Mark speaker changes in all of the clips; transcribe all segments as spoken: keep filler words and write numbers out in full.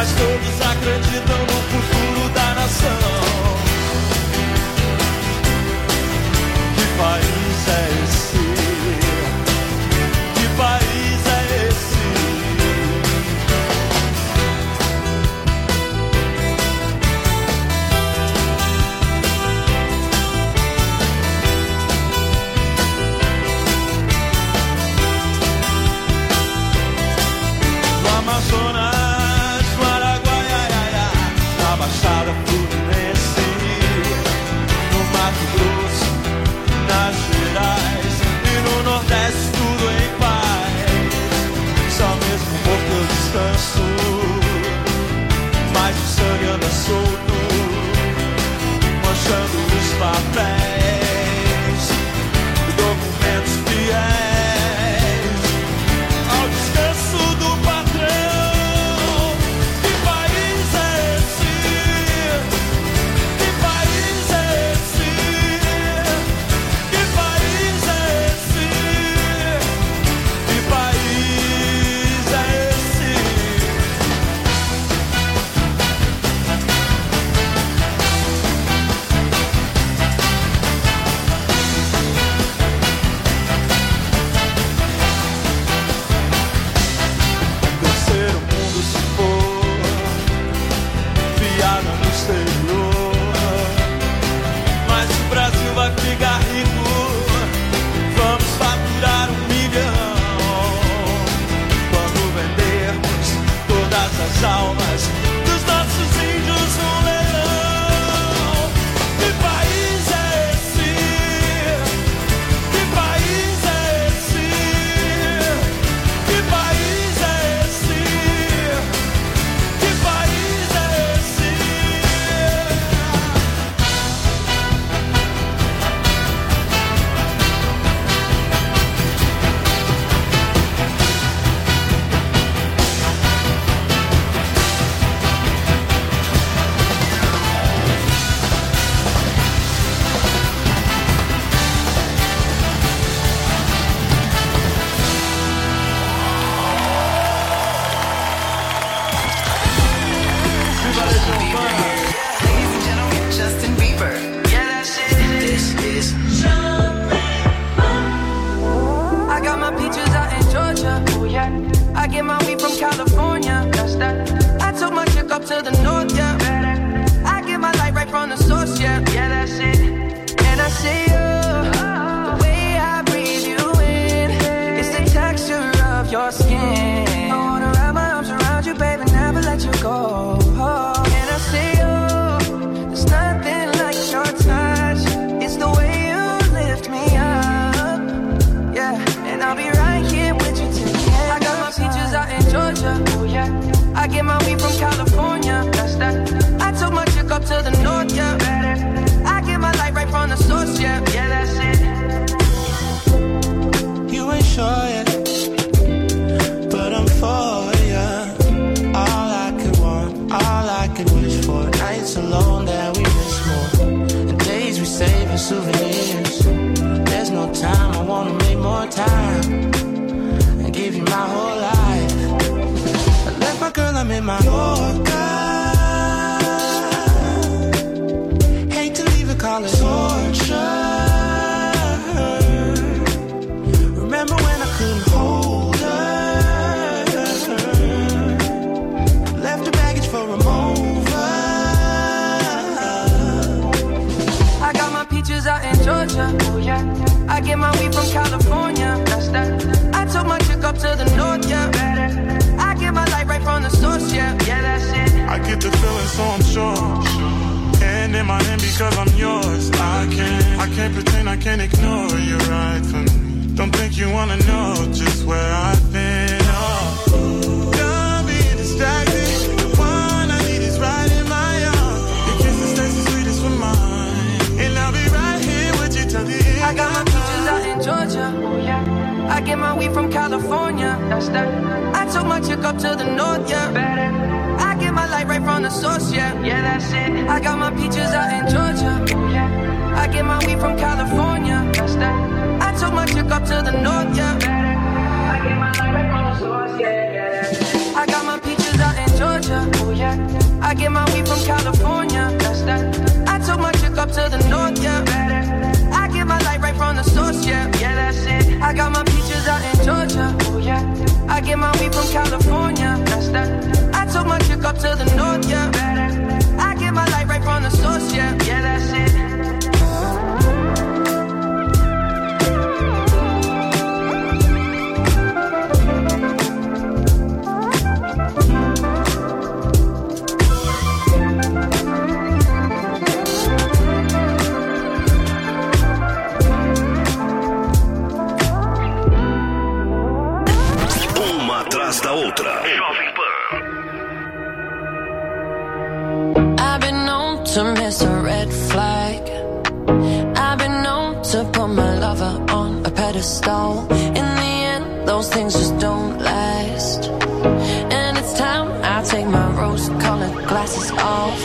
Speaker 1: mas todos acreditam no futuro da nação. Que país é esse? Que país é esse? No Amazonas, no Araguaiaia, na Baixada Fluminense, no Mato Grosso, nas Gerais e no Nordeste, tudo em paz. Só mesmo morto eu descanso, mas o sangue anda solto, manchando os papéis e documentos fiéis ao descanso do patrão. Que país é esse? Que país é esse? Que país é esse? Que país é esse? Terceiro mundo se for, piada no exterior, mas o Brasil vai ficar rico, vamos faturar um milhão quando vendermos todas as almas dos nossos índios no leilão. Que país é esse? Que país é esse? Que país é esse? Que país é esse? Viva a Legião Urbana!
Speaker 2: Ladies and gentlemen, Justin Bieber. Yeah, that's it. This is
Speaker 3: I got my peaches out in Georgia. Oh yeah. I get my weed from California. That's that. I took my chick up to the north, yeah. I get my light right from the source, yeah. Yeah, that's it. And I see you, the way I breathe you in, it's the texture of your skin. I wanna wrap my arms around you, baby, never let you go. And I see you, there's nothing like your touch. It's the way you lift me up. Yeah, and I'll be right here with you till the end. I got my peaches out in Georgia. Oh yeah. I get my weed from California. That's that. I took my chick up to the north. Yeah. I get my light right from the source. Yeah. Yeah, that's it.
Speaker 1: You ain't sure yet, but I'm for ya. All I could want, all I could wish for. Nights alone that we miss more, and days we save as souvenirs. There's no time, I wanna make more time and give you my whole life. I left my girl, I'm in my Yorker. Hate to leave it, call it torture. Remember when I couldn't hold her? Left the baggage for a mover.
Speaker 3: I got my peaches out in Georgia. Oh yeah. I get my weed from California. That's that. I took my chick up to the north. Yeah. I get my light right from the source. Yeah. Yeah, that's it.
Speaker 4: I get the feeling, so I'm sure. Hand in my hand because I'm yours. I can't, I can't pretend, I can't ignore you right from me. Don't think you wanna know just where I've been. Oh, don't be distracted. The one I need is right in my arms. Your kisses taste the sweetest with mine, and I'll be right here with you till the end.
Speaker 3: I got my peaches out in Georgia. Oh yeah. I get my weed from California. That's that. I took my chick up to the north. Yeah. I get my light right from the source. Yeah. Yeah, that's it. I got my peaches out in Georgia. Oh yeah. I get my weed from California. That's that. I took my chick up to the north. Yeah. I get my light right from the source. Yeah. Yeah, that's it. I got my peaches out in Georgia. Oh yeah. I get my weed from California. That's that. I took my chick up to the north, yeah. I get my light right from the source, yeah. Yeah, that's it. I got my peaches out in Georgia. Oh yeah. I get my weed from California. That's that. I took my chick up to the north, yeah. I get my light right from the source, yeah. Yeah, that's it.
Speaker 5: Da outra. Jovem Pan.
Speaker 6: I've been known to miss a red flag. I've been known to put my lover on a pedestal. In the end, those things just don't last. And it's time I take my rose-colored glasses off.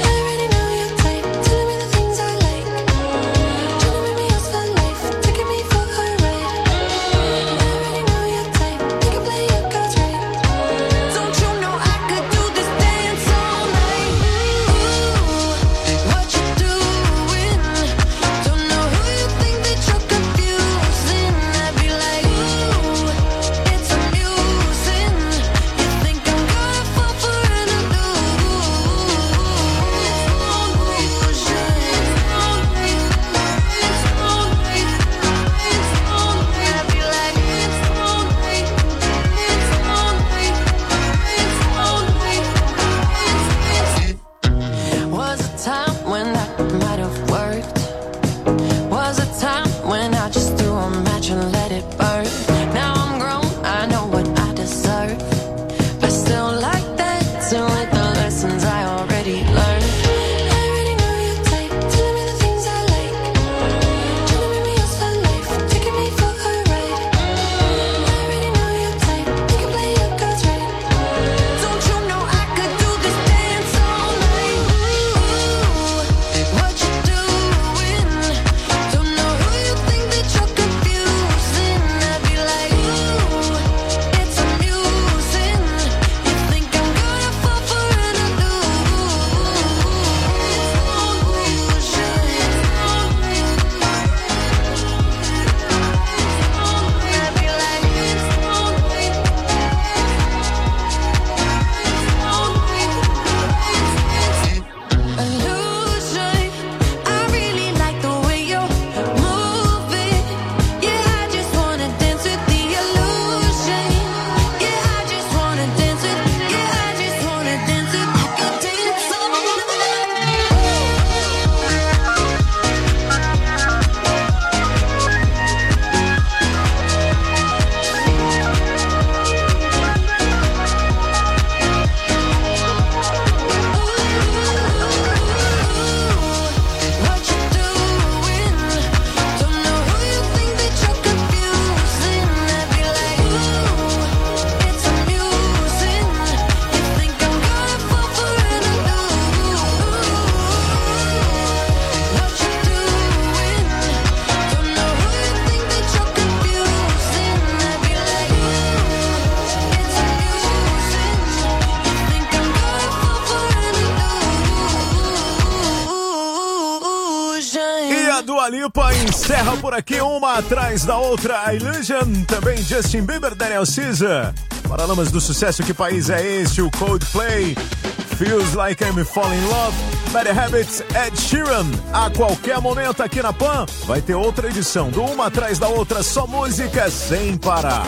Speaker 7: Encerra por aqui uma atrás da outra. Illusion, também Justin Bieber, Daniel Caesar. Paralamas do sucesso, que país é este? O Coldplay, Feels Like I'm Falling in Love, Bad Habits, Ed Sheeran. A qualquer momento aqui na Pan vai ter outra edição do Uma Atrás da Outra, só música sem parar.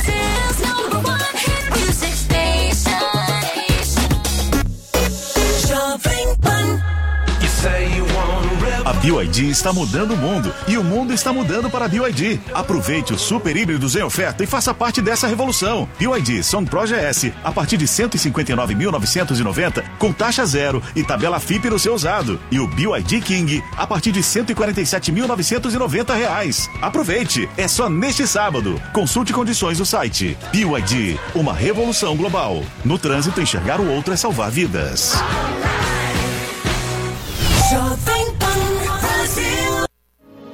Speaker 8: A B Y D está mudando o mundo e o mundo está mudando para a B Y D. Aproveite os super híbridos em oferta e faça parte dessa revolução. B Y D Song Pro G S a partir de cento e cinquenta e nove mil novecentos e noventa com taxa zero e tabela F I P no seu usado. E o B Y D King a partir de cento e quarenta e sete mil novecentos e noventa reais. Aproveite, é só neste sábado. Consulte condições no site. B Y D, uma revolução global. No trânsito, enxergar o outro é salvar vidas.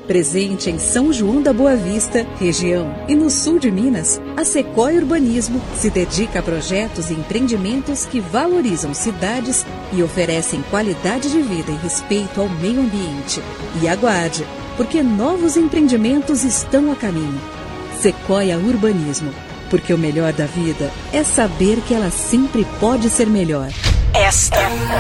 Speaker 9: Presente em São João da Boa Vista, região, e no sul de Minas, a Sequoia Urbanismo se dedica a projetos e empreendimentos que valorizam cidades e oferecem qualidade de vida e respeito ao meio ambiente. E aguarde, porque novos empreendimentos estão a caminho. Sequoia Urbanismo, porque o melhor da vida é saber que ela sempre pode ser melhor.
Speaker 2: Esta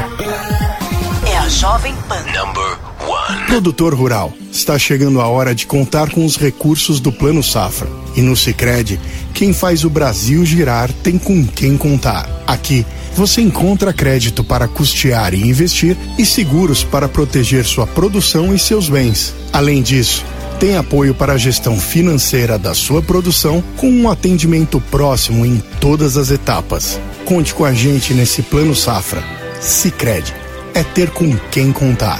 Speaker 2: é a Jovem Pan.
Speaker 5: Number one.
Speaker 10: Produtor rural, está chegando a hora de contar com os recursos do Plano Safra. E no Sicredi, quem faz o Brasil girar tem com quem contar. Aqui, você encontra crédito para custear e investir e seguros para proteger sua produção e seus bens. Além disso, tem apoio para a gestão financeira da sua produção com um atendimento próximo em todas as etapas. Conte com a gente nesse Plano Safra. Sicredi, é ter com quem contar.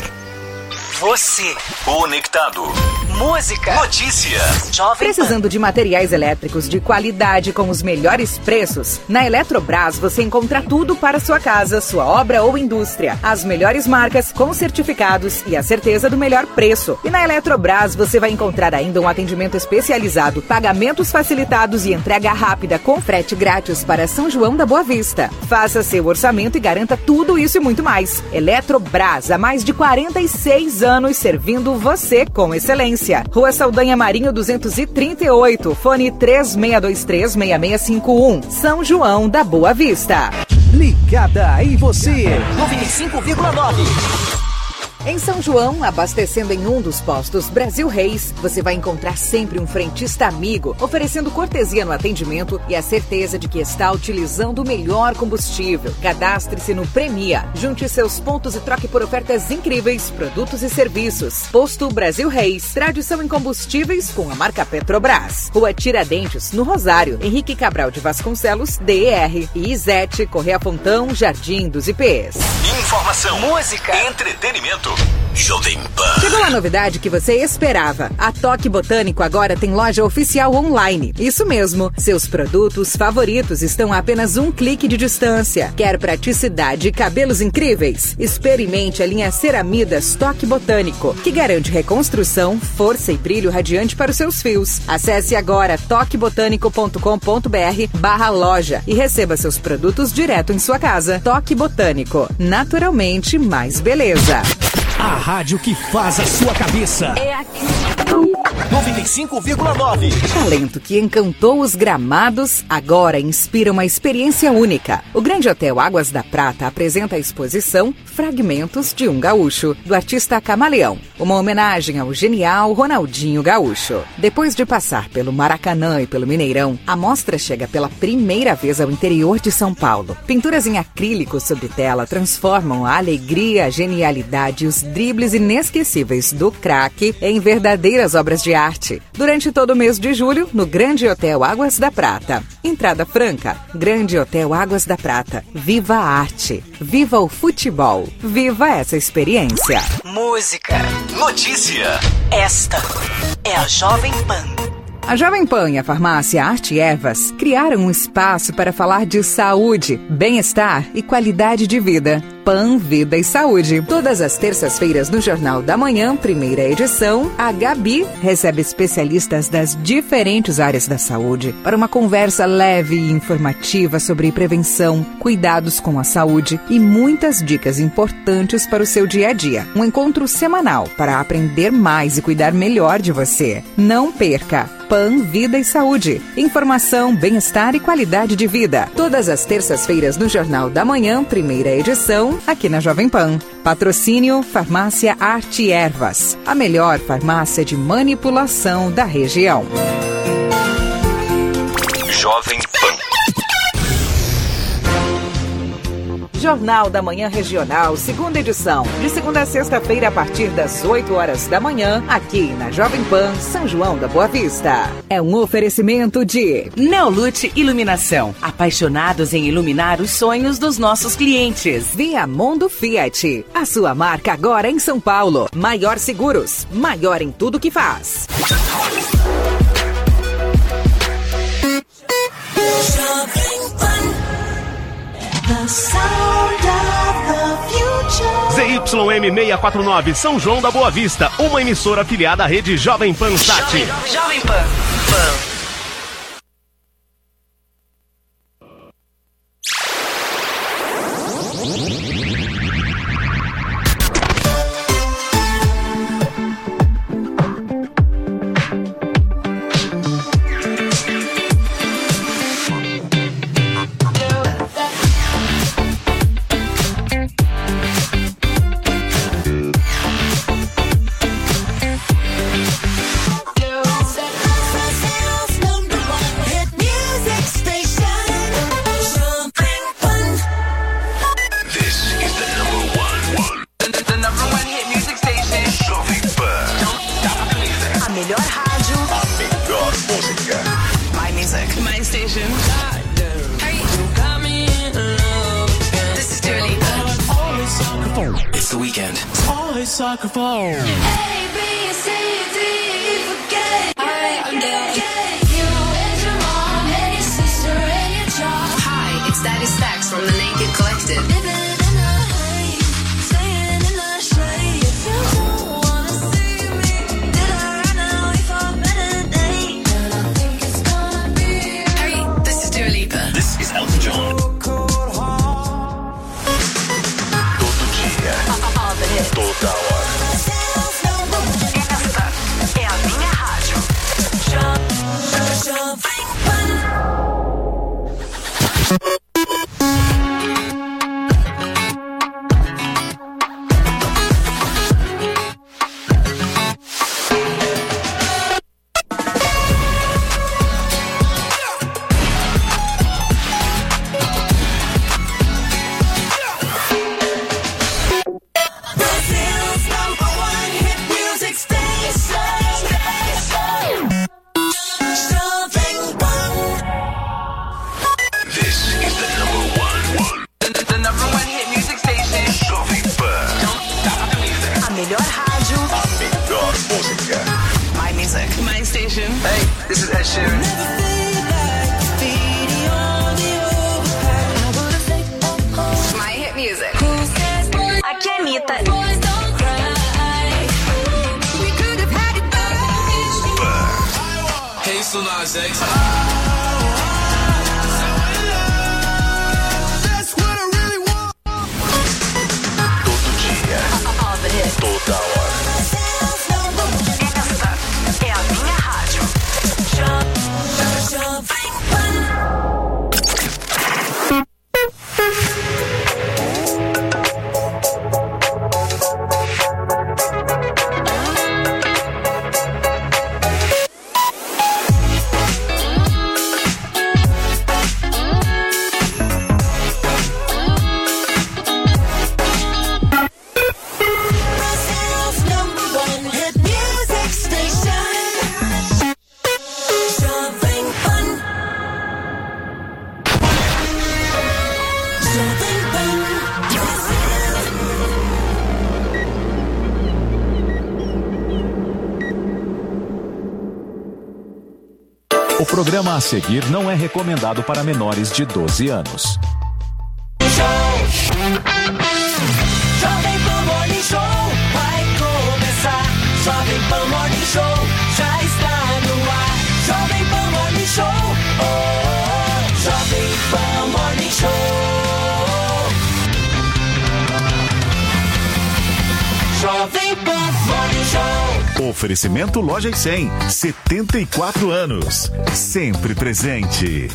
Speaker 2: Você
Speaker 5: Conectado.
Speaker 2: Música.
Speaker 5: Notícia.
Speaker 2: Jovem
Speaker 11: Precisando
Speaker 2: Pan.
Speaker 11: de materiais elétricos de qualidade com os melhores preços? Na Eletrobras você encontra tudo para sua casa, sua obra ou indústria. As melhores marcas com certificados e a certeza do melhor preço. E na Eletrobras você vai encontrar ainda um atendimento especializado, pagamentos facilitados e entrega rápida com frete grátis para São João da Boa Vista. Faça seu orçamento e garanta tudo isso e muito mais. Eletrobras, há mais de quarenta e seis anos servindo você com excelência. Rua Saldanha Marinho duzentos e trinta e oito, fone três seis dois três, seis seis cinco um, São João da Boa Vista.
Speaker 12: Ligada em você,
Speaker 2: noventa e cinco vírgula nove.
Speaker 11: Em São João, abastecendo em um dos postos Brasil Reis, você vai encontrar sempre um frentista amigo, oferecendo cortesia no atendimento e a certeza de que está utilizando o melhor combustível. Cadastre-se no Premia, junte seus pontos e troque por ofertas incríveis, produtos e serviços. Posto Brasil Reis, tradição em combustíveis com a marca Petrobras. Rua Tiradentes, no Rosário, Henrique Cabral de Vasconcelos, D E R. E Izete, Correia Fontão, Jardim dos I Pês.
Speaker 5: Informação,
Speaker 2: música,
Speaker 5: entretenimento. Jovem Pan.
Speaker 11: Chegou a novidade que você esperava. A Toque Botânico agora tem loja oficial online. Isso mesmo. Seus produtos favoritos estão a apenas um clique de distância. Quer praticidade e cabelos incríveis? Experimente a linha Ceramidas Toque Botânico, que garante reconstrução, força e brilho radiante para os seus fios. Acesse agora toque botânico ponto com ponto b r barra loja e receba seus produtos direto em sua casa. Toque Botânico. Naturalmente mais beleza.
Speaker 12: a rádio que faz a sua cabeça.
Speaker 2: É aqui.
Speaker 12: noventa e cinco vírgula nove.
Speaker 11: Talento que encantou os gramados, agora inspira uma experiência única. O Grande Hotel Águas da Prata apresenta a exposição Fragmentos de um Gaúcho, do artista Camaleão. Uma homenagem ao genial Ronaldinho Gaúcho. Depois de passar pelo Maracanã e pelo Mineirão, a mostra chega pela primeira vez ao interior de São Paulo. Pinturas em acrílico sobre tela transformam a alegria, a genialidade e os dribles inesquecíveis do craque em verdadeiras obras de arte. Durante todo o mês de julho, no Grande Hotel Águas da Prata. Entrada franca. Grande Hotel Águas da Prata. Viva a arte. Viva o futebol. Viva essa experiência.
Speaker 2: Música.
Speaker 5: Notícia.
Speaker 2: Esta é a Jovem Pan.
Speaker 11: A Jovem Pan e a farmácia Arte Ervas criaram um espaço para falar de saúde, bem-estar e qualidade de vida. Pan, Vida e Saúde. Todas as terças-feiras no Jornal da Manhã, primeira edição, a Gabi recebe especialistas das diferentes áreas da saúde para uma conversa leve e informativa sobre prevenção, cuidados com a saúde e muitas dicas importantes para o seu dia a dia. Um encontro semanal para aprender mais e cuidar melhor de você. Não perca! Pan, Vida e Saúde. Informação, bem-estar e qualidade de vida. Todas as terças-feiras no Jornal da Manhã, primeira edição, aqui na Jovem Pan. Patrocínio Farmácia Arte Ervas. A melhor farmácia de manipulação da região.
Speaker 5: Jovem Pan.
Speaker 11: Jornal da Manhã Regional, segunda edição. De segunda a sexta-feira, a partir das oito horas da manhã, aqui na Jovem Pan, São João da Boa Vista. É um oferecimento de
Speaker 13: Neolute Iluminação. Apaixonados em iluminar os sonhos dos nossos clientes.
Speaker 11: Viamundo Fiat. A sua marca agora em São Paulo. Maior Seguros. Maior em tudo que faz.
Speaker 14: The sound of the future.
Speaker 12: Z
Speaker 14: Y M seiscentos e quarenta e nove, São João da Boa Vista, uma emissora afiliada à rede Jovem Pan Sat.
Speaker 2: Jovem, Jovem Pan. Pan.
Speaker 15: O programa a seguir não é recomendado para menores de doze anos.
Speaker 3: Jovem Pan Morning Show vai começar. Jovem Pan Morning Show já está no ar. Jovem Pan Morning Show, oh, oh, oh. Jovem Pan Morning Show. Jovem Pan Morning Show.
Speaker 8: Oferecimento Loja cem, setenta e quatro anos, sempre presente.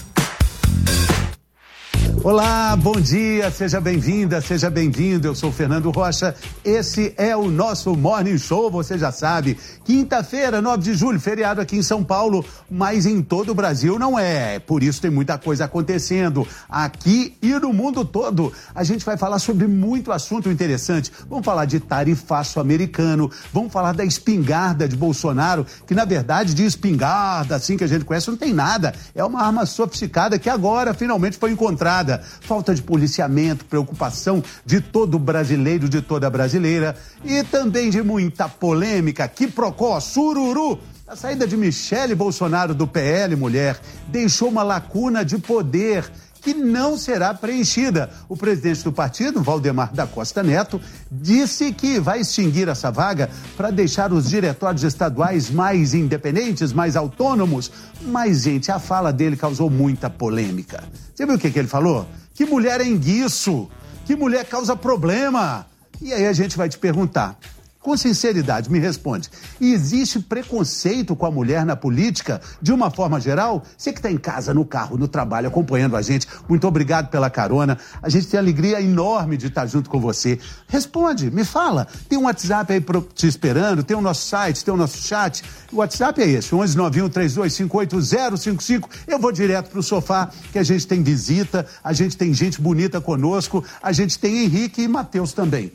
Speaker 16: Olá, bom dia, seja bem-vinda, seja bem-vindo, eu sou o Fernando Rocha, esse é o nosso Morning Show, você já sabe, quinta-feira, nove de julho, feriado aqui em São Paulo, mas em todo o Brasil não é, por isso tem muita coisa acontecendo aqui e no mundo todo. A gente vai falar sobre muito assunto interessante, vamos falar de tarifaço americano, vamos falar da espingarda de Bolsonaro, que na verdade de espingarda, assim que a gente conhece, não tem nada, é uma arma sofisticada que agora finalmente foi encontrada. Falta de policiamento, preocupação de todo brasileiro, de toda brasileira e também de muita polêmica. Quiprocó, sururu. A saída de Michele Bolsonaro do P L, mulher, deixou uma lacuna de poder que não será preenchida. O presidente do partido, Valdemar da Costa Neto, disse que vai extinguir essa vaga para deixar os diretórios estaduais mais independentes, mais autônomos. Mas, gente, a fala dele causou muita polêmica. Você viu o que, que ele falou? Que mulher é enguiço, que mulher causa problema. E aí a gente vai te perguntar, com sinceridade, me responde, existe preconceito com a mulher na política de uma forma geral? Você que está em casa, no carro, no trabalho, acompanhando a gente, muito obrigado pela carona. A gente tem alegria enorme de estar junto com você. Responde, me fala. Tem um WhatsApp aí te esperando, tem o nosso site, tem o nosso chat. O WhatsApp é esse, onze nove um três dois cinco oito zero cinco cinco. Eu vou direto pro sofá, que a gente tem visita, a gente tem gente bonita conosco, a gente tem Henrique e Matheus também.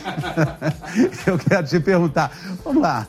Speaker 16: Eu, eu quero te perguntar, vamos lá,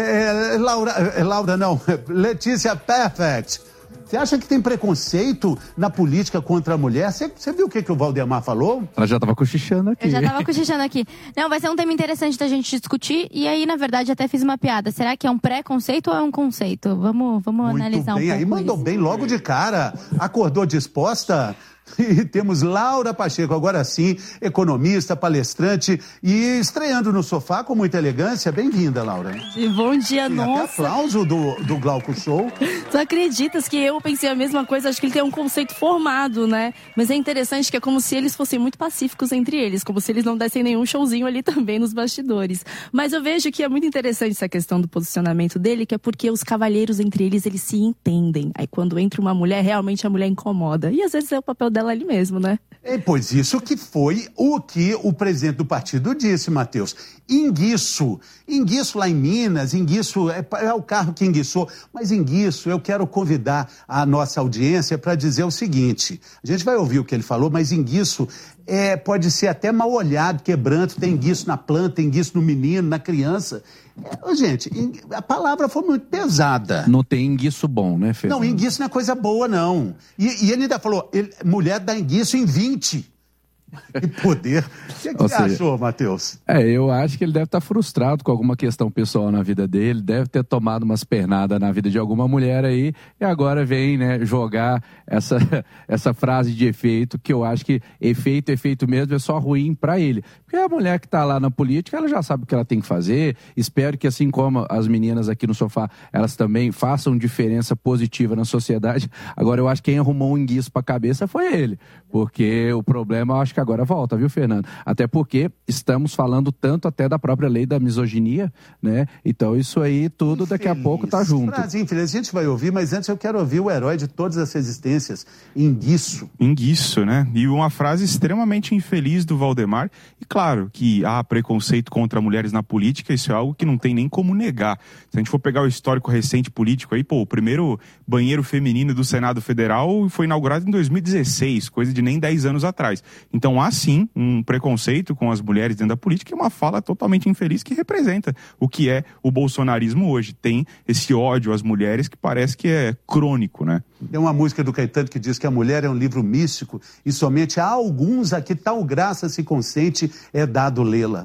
Speaker 16: é, é, Laura, é, Laura não, Letícia Perfect, você acha que tem preconceito na política contra a mulher? Você, você viu o que, que o Valdemar falou?
Speaker 17: Ela já estava cochichando aqui.
Speaker 18: Eu já estava cochichando aqui. Não, vai ser um tema interessante da gente discutir, e aí, na verdade, até fiz uma piada. Será que é um preconceito ou é um conceito? Vamos, vamos
Speaker 16: Muito
Speaker 18: analisar
Speaker 16: bem,
Speaker 18: um pouco
Speaker 16: aí mandou
Speaker 18: isso.
Speaker 16: bem logo de cara, acordou disposta. E temos Laura Pacheco, agora sim, economista, palestrante e estreando no sofá com muita elegância. Bem-vinda, Laura.
Speaker 19: E bom dia,
Speaker 16: e
Speaker 19: nossa.
Speaker 16: Até aplauso do, do Glauco Show.
Speaker 19: Tu acreditas que eu pensei a mesma coisa? Acho que ele tem um conceito formado, né? Mas é interessante que é como se eles fossem muito pacíficos entre eles, como se eles não dessem nenhum showzinho ali também nos bastidores. Mas eu vejo que é muito interessante essa questão do posicionamento dele, que é porque os cavalheiros entre eles, eles se entendem. Aí quando entra uma mulher, realmente a mulher incomoda. E às vezes é o papel dela ali mesmo, né?
Speaker 16: É, pois isso que foi o que o presidente do partido disse, Matheus. Enguiço. Enguiço lá em Minas, enguiço é, é o carro que enguiçou. Mas enguiço, eu quero convidar a nossa audiência para dizer o seguinte. A gente vai ouvir o que ele falou, mas enguiço é, pode ser até mal olhado, quebranto. Tem enguiço na planta, tem enguiço no menino, na criança. É, gente, a palavra foi muito pesada.
Speaker 17: Não tem enguiço bom, né, Fernando?
Speaker 16: Não, enguiço não é coisa boa, não. E, e ele ainda falou, ele, mulher dá enguiço em vinte. Que poder. O que, que você
Speaker 17: seja,
Speaker 16: achou, Matheus?
Speaker 17: É, eu acho que ele deve estar frustrado com alguma questão pessoal na vida dele, deve ter tomado umas pernadas na vida de alguma mulher aí, e agora vem, né, jogar essa, essa frase de efeito, que eu acho que efeito, efeito mesmo é só ruim pra ele. Porque a mulher que tá lá na política, ela já sabe o que ela tem que fazer. Espero que, assim como as meninas aqui no sofá, elas também façam diferença positiva na sociedade. Agora, eu acho que quem arrumou um enguiço pra cabeça foi ele, porque o problema, eu acho que agora volta, viu, Fernando? Até porque estamos falando tanto até da própria lei da misoginia, né? Então isso aí tudo infeliz. Daqui a pouco tá junto.
Speaker 16: Frase infeliz, a gente vai ouvir, mas antes eu quero ouvir o herói de todas as resistências, enguiço.
Speaker 20: Enguiço, né? E uma frase extremamente infeliz do Valdemar. E claro que há preconceito contra mulheres na política, isso é algo que não tem nem como negar. Se a gente for pegar o histórico recente político aí, pô, o primeiro banheiro feminino do Senado Federal foi inaugurado em dois mil e dezesseis, coisa de nem dez anos atrás. Então há sim um preconceito com as mulheres dentro da política e uma fala totalmente infeliz que representa o que é o bolsonarismo hoje. Tem esse ódio às mulheres que parece que é crônico, né?
Speaker 16: Tem uma música do Caetano que diz que a mulher é um livro místico e somente a alguns a que tal graça se consente é dado lê-la.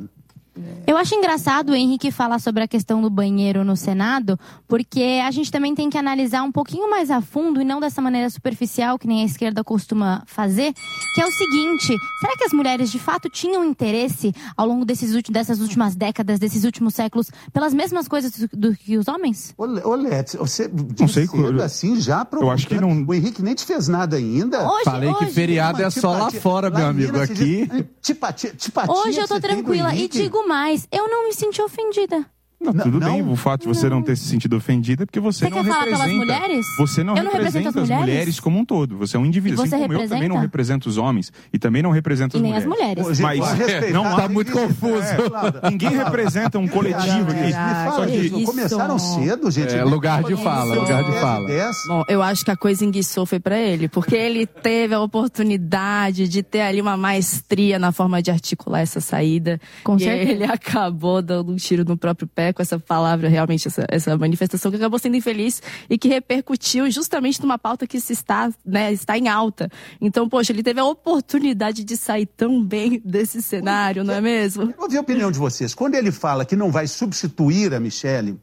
Speaker 18: Eu acho engraçado o Henrique falar sobre a questão do banheiro no Senado, porque a gente também tem que analisar um pouquinho mais a fundo e não dessa maneira superficial que nem a esquerda costuma fazer, que é o seguinte: será que as mulheres de fato tinham interesse ao longo desses, dessas últimas décadas, desses últimos séculos, pelas mesmas coisas do, do que os homens?
Speaker 16: Ô, Lete, você
Speaker 20: não sei
Speaker 16: cedo, assim já provocando.
Speaker 20: Eu acho que não...
Speaker 16: O Henrique nem te fez nada ainda.
Speaker 18: Hoje,
Speaker 17: Falei
Speaker 18: hoje,
Speaker 17: que feriado é só lá fora, lá meu amigo, aqui.
Speaker 16: Tipatia, tipatia
Speaker 18: hoje eu tô tranquila e digo mais, eu não me senti ofendida.
Speaker 20: Não, tudo
Speaker 16: não,
Speaker 20: bem, o fato de você não. não ter se sentido ofendida é porque você,
Speaker 18: você
Speaker 20: não
Speaker 18: quer
Speaker 20: representa.
Speaker 18: Falar pelas mulheres?
Speaker 20: Você não,
Speaker 18: eu não
Speaker 20: representa as mulheres? mulheres como um todo. Você é um indivíduo.
Speaker 18: E você
Speaker 20: assim como
Speaker 18: representa?
Speaker 20: eu também não represento os homens e também não represento
Speaker 18: e
Speaker 20: as
Speaker 18: nem
Speaker 20: mulheres.
Speaker 18: as mulheres.
Speaker 20: Mas
Speaker 16: é,
Speaker 20: não
Speaker 17: tá muito confuso.
Speaker 20: É, ninguém representa um coletivo aqui.
Speaker 16: Me fala isso. Começaram cedo, gente.
Speaker 17: É lugar de fala, lugar de fala.
Speaker 19: Bom, eu acho que a coisa enguiçou foi pra ele, porque ele teve a oportunidade de ter ali uma maestria na forma de articular essa saída.
Speaker 18: Com
Speaker 19: e
Speaker 18: certeza.
Speaker 19: Ele acabou dando um tiro no próprio pé com essa palavra, realmente, essa, essa manifestação que acabou sendo infeliz e que repercutiu justamente numa pauta que se está, né, está em alta. Então, poxa, ele teve a oportunidade de sair tão bem desse cenário, não é mesmo?
Speaker 16: Eu ouvi a opinião de vocês. Quando ele fala que não vai substituir a Michele,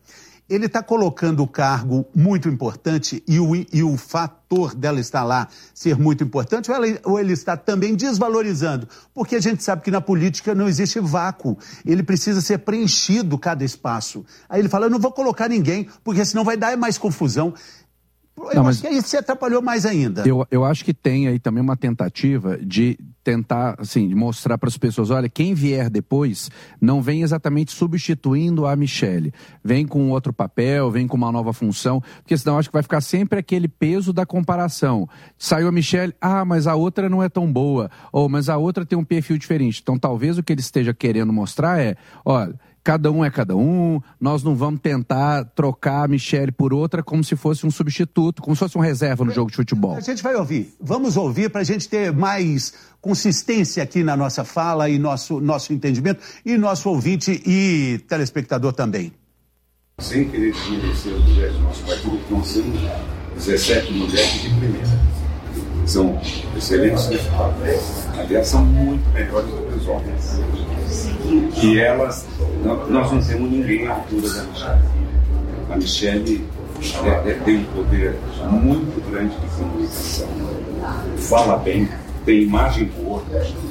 Speaker 16: ele está colocando o cargo muito importante e o, e o fator dela estar lá ser muito importante, ou, ela, ou ele está também desvalorizando? Porque a gente sabe que na política não existe vácuo, ele precisa ser preenchido cada espaço. Aí ele fala, eu não vou colocar ninguém, porque senão vai dar mais confusão. Eu
Speaker 17: Não,
Speaker 16: acho que aí se atrapalhou mais ainda.
Speaker 17: Eu, eu acho que tem aí também uma tentativa de tentar, assim, de mostrar para as pessoas, olha, quem vier depois não vem exatamente substituindo a Michelle. Vem com outro papel, vem com uma nova função, porque senão eu acho que vai ficar sempre aquele peso da comparação. Saiu a Michelle, ah, mas a outra não é tão boa, ou mas a outra tem um perfil diferente. Então talvez o que ele esteja querendo mostrar é, olha, cada um é cada um, nós não vamos tentar trocar a Michelle por outra como se fosse um substituto, como se fosse um reserva no jogo de futebol.
Speaker 16: A gente vai ouvir, vamos ouvir para a gente ter mais consistência aqui na nossa fala e nosso, nosso entendimento, e nosso ouvinte e telespectador também.
Speaker 21: Sem querer desmerecer as mulheres do nosso partido, nós temos dezessete mulheres de primeira. São excelentes deputadas. Aliás, são muito melhores do que os homens. E elas, nós não temos ninguém à altura da Michelle. A Michelle é, é, tem um poder muito grande de comunicação. Fala bem, tem imagem boa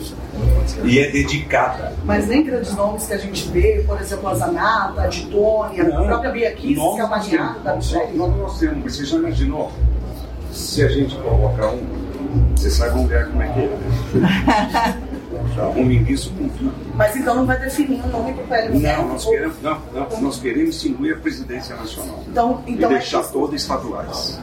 Speaker 21: e é dedicada.
Speaker 22: Mas nem grandes nomes que a gente vê, por exemplo, a Zanata, a Ditone, a própria Bia Kicis, que é a maneada da Michelle.
Speaker 21: Nós, nós temos, mas você já imaginou? Se a gente colocar um, você sabe uma mulher como é que é. Arrumem isso com tudo.
Speaker 22: Mas então não vai definir um nome para o P L.
Speaker 21: Não, nós queremos, não, não, nós queremos extinguir a presidência nacional.
Speaker 22: Então, então
Speaker 21: e deixar é todas estaduais.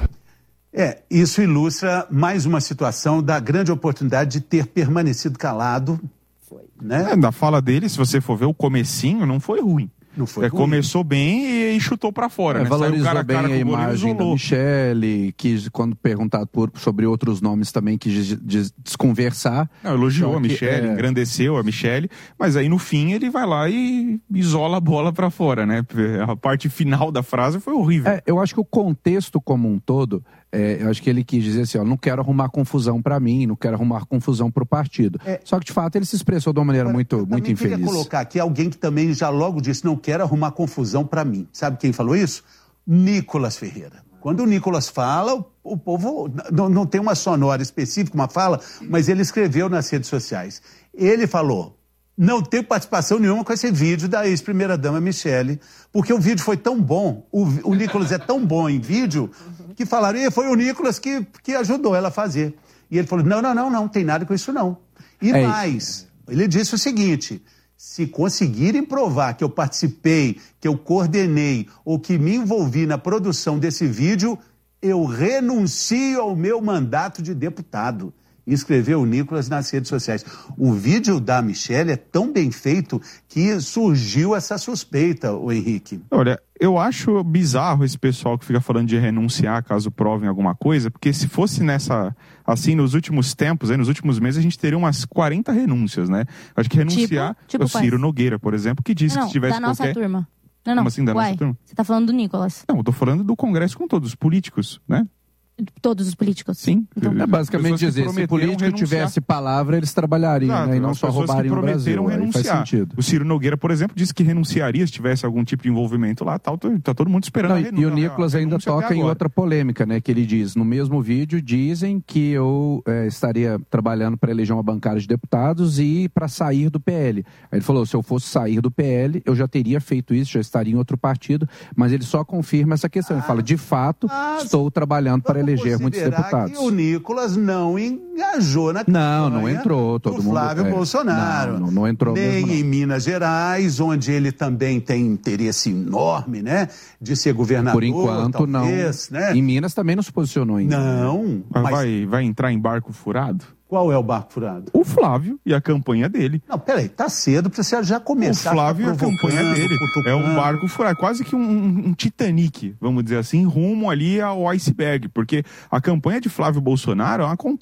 Speaker 16: É, isso ilustra mais uma situação da grande oportunidade de ter permanecido calado. Foi, né?
Speaker 20: É, da fala dele, se você for ver o comecinho, não foi ruim.
Speaker 16: Não foi
Speaker 20: é,
Speaker 16: ruim.
Speaker 20: Começou bem e, e chutou pra fora.
Speaker 17: É,
Speaker 20: né?
Speaker 17: valorizou
Speaker 20: cara a
Speaker 17: bem
Speaker 20: cara
Speaker 17: a
Speaker 20: com o goleiro,
Speaker 17: imagem da
Speaker 20: isolou.
Speaker 17: Michelle, quis, quando perguntado por, sobre outros nomes também, quis des- des- desconversar.
Speaker 20: Não, elogiou
Speaker 17: Só
Speaker 20: a
Speaker 17: que,
Speaker 20: Michelle,
Speaker 17: é...
Speaker 20: engrandeceu a Michelle, mas aí no fim ele vai lá e isola a bola pra fora, né? A parte final da frase foi horrível.
Speaker 17: É, eu acho que o contexto como um todo, é, eu acho que ele quis dizer assim, ó, não quero arrumar confusão pra mim, não quero arrumar confusão pro partido.
Speaker 16: É.
Speaker 17: Só que de fato ele se expressou de uma maneira
Speaker 16: Agora,
Speaker 17: muito,
Speaker 16: eu
Speaker 17: muito
Speaker 16: também
Speaker 17: infeliz.
Speaker 16: queria colocar aqui alguém que também já logo disse, não quero arrumar confusão para mim. Sabe quem falou isso? Nicolas Ferreira. Quando o Nicolas fala, o, o povo não, não tem uma sonora específica, uma fala, mas ele escreveu nas redes sociais. Ele falou, não tem participação nenhuma com esse vídeo da ex-primeira-dama Michelle, porque o vídeo foi tão bom, o, o Nicolas é tão bom em vídeo, que falaram, e foi o Nicolas que, que ajudou ela a fazer. E ele falou, não, não, não, não tem nada com isso não. E
Speaker 17: É
Speaker 16: mais, ele disse o seguinte... Se conseguirem provar que eu participei, que eu coordenei ou que me envolvi na produção desse vídeo, eu renuncio ao meu mandato de deputado. Escreveu o Nicolas nas redes sociais. O vídeo da Michelle é tão bem feito que surgiu essa suspeita, o Henrique.
Speaker 20: Olha, eu acho bizarro esse pessoal que fica falando de renunciar caso provem alguma coisa, porque se fosse nessa, assim, nos últimos tempos, aí, nos últimos meses, a gente teria umas quarenta renúncias, né? Acho que renunciar,
Speaker 18: Tipo? Tipo
Speaker 20: o Ciro
Speaker 18: quais?
Speaker 20: Nogueira, por exemplo, que disse
Speaker 18: Não,
Speaker 20: que se tivesse
Speaker 18: da nossa
Speaker 20: qualquer...
Speaker 18: turma. Não, não.
Speaker 20: Como assim, da
Speaker 18: Uai,
Speaker 20: nossa turma?
Speaker 18: Você tá falando do Nicolas.
Speaker 20: Não, eu tô falando do Congresso com todos os políticos, né?
Speaker 18: Todos os políticos.
Speaker 20: Sim.
Speaker 17: Então, é basicamente dizer, se o político tivesse palavra, eles trabalhariam,
Speaker 20: Exato,
Speaker 17: né, e não
Speaker 20: as
Speaker 17: só
Speaker 20: pessoas
Speaker 17: roubariam
Speaker 20: que
Speaker 17: no Brasil.
Speaker 20: prometeram
Speaker 17: Aí faz
Speaker 20: renunciar.
Speaker 17: sentido.
Speaker 20: O Ciro Nogueira, por exemplo, disse que renunciaria se tivesse algum tipo de envolvimento lá, tal, tá todo mundo esperando
Speaker 17: Não,
Speaker 20: a
Speaker 17: e-
Speaker 20: renúncia.
Speaker 17: e o Nicolas ainda toca em outra polêmica, né? Que ele diz, no mesmo vídeo, dizem que eu é, estaria trabalhando para eleger uma bancada de deputados e para sair do P L. Aí ele falou, se eu fosse sair do P L, eu já teria feito isso, já estaria em outro partido, mas ele só confirma essa questão. Ele fala, de fato, estou trabalhando para eleger muitos deputados.
Speaker 16: E o Nicolas não engajou na
Speaker 17: Não, não entrou, todo
Speaker 16: do
Speaker 17: mundo...
Speaker 16: Flávio
Speaker 17: é,
Speaker 16: Bolsonaro.
Speaker 17: Não, não, não entrou
Speaker 16: Nem
Speaker 17: mesmo, não.
Speaker 16: em Minas Gerais, onde ele também tem interesse enorme, né? De ser governador,
Speaker 17: Por enquanto,
Speaker 16: talvez,
Speaker 17: não.
Speaker 16: né?
Speaker 17: Em Minas também não se posicionou ainda.
Speaker 16: Não.
Speaker 20: Mas
Speaker 16: Mas
Speaker 20: vai, vai entrar em barco furado?
Speaker 16: qual é o barco furado?
Speaker 20: O Flávio e a campanha dele.
Speaker 16: Não, peraí, tá cedo pra você já
Speaker 20: O
Speaker 16: começar
Speaker 20: Flávio e
Speaker 16: a
Speaker 20: a
Speaker 16: ficar
Speaker 20: campanha
Speaker 16: provocando,
Speaker 20: dele.
Speaker 16: cutucando.
Speaker 20: É um barco furado, quase que um, um Titanic, vamos dizer assim, rumo ali ao iceberg. Porque a campanha de Flávio Bolsonaro é uma completa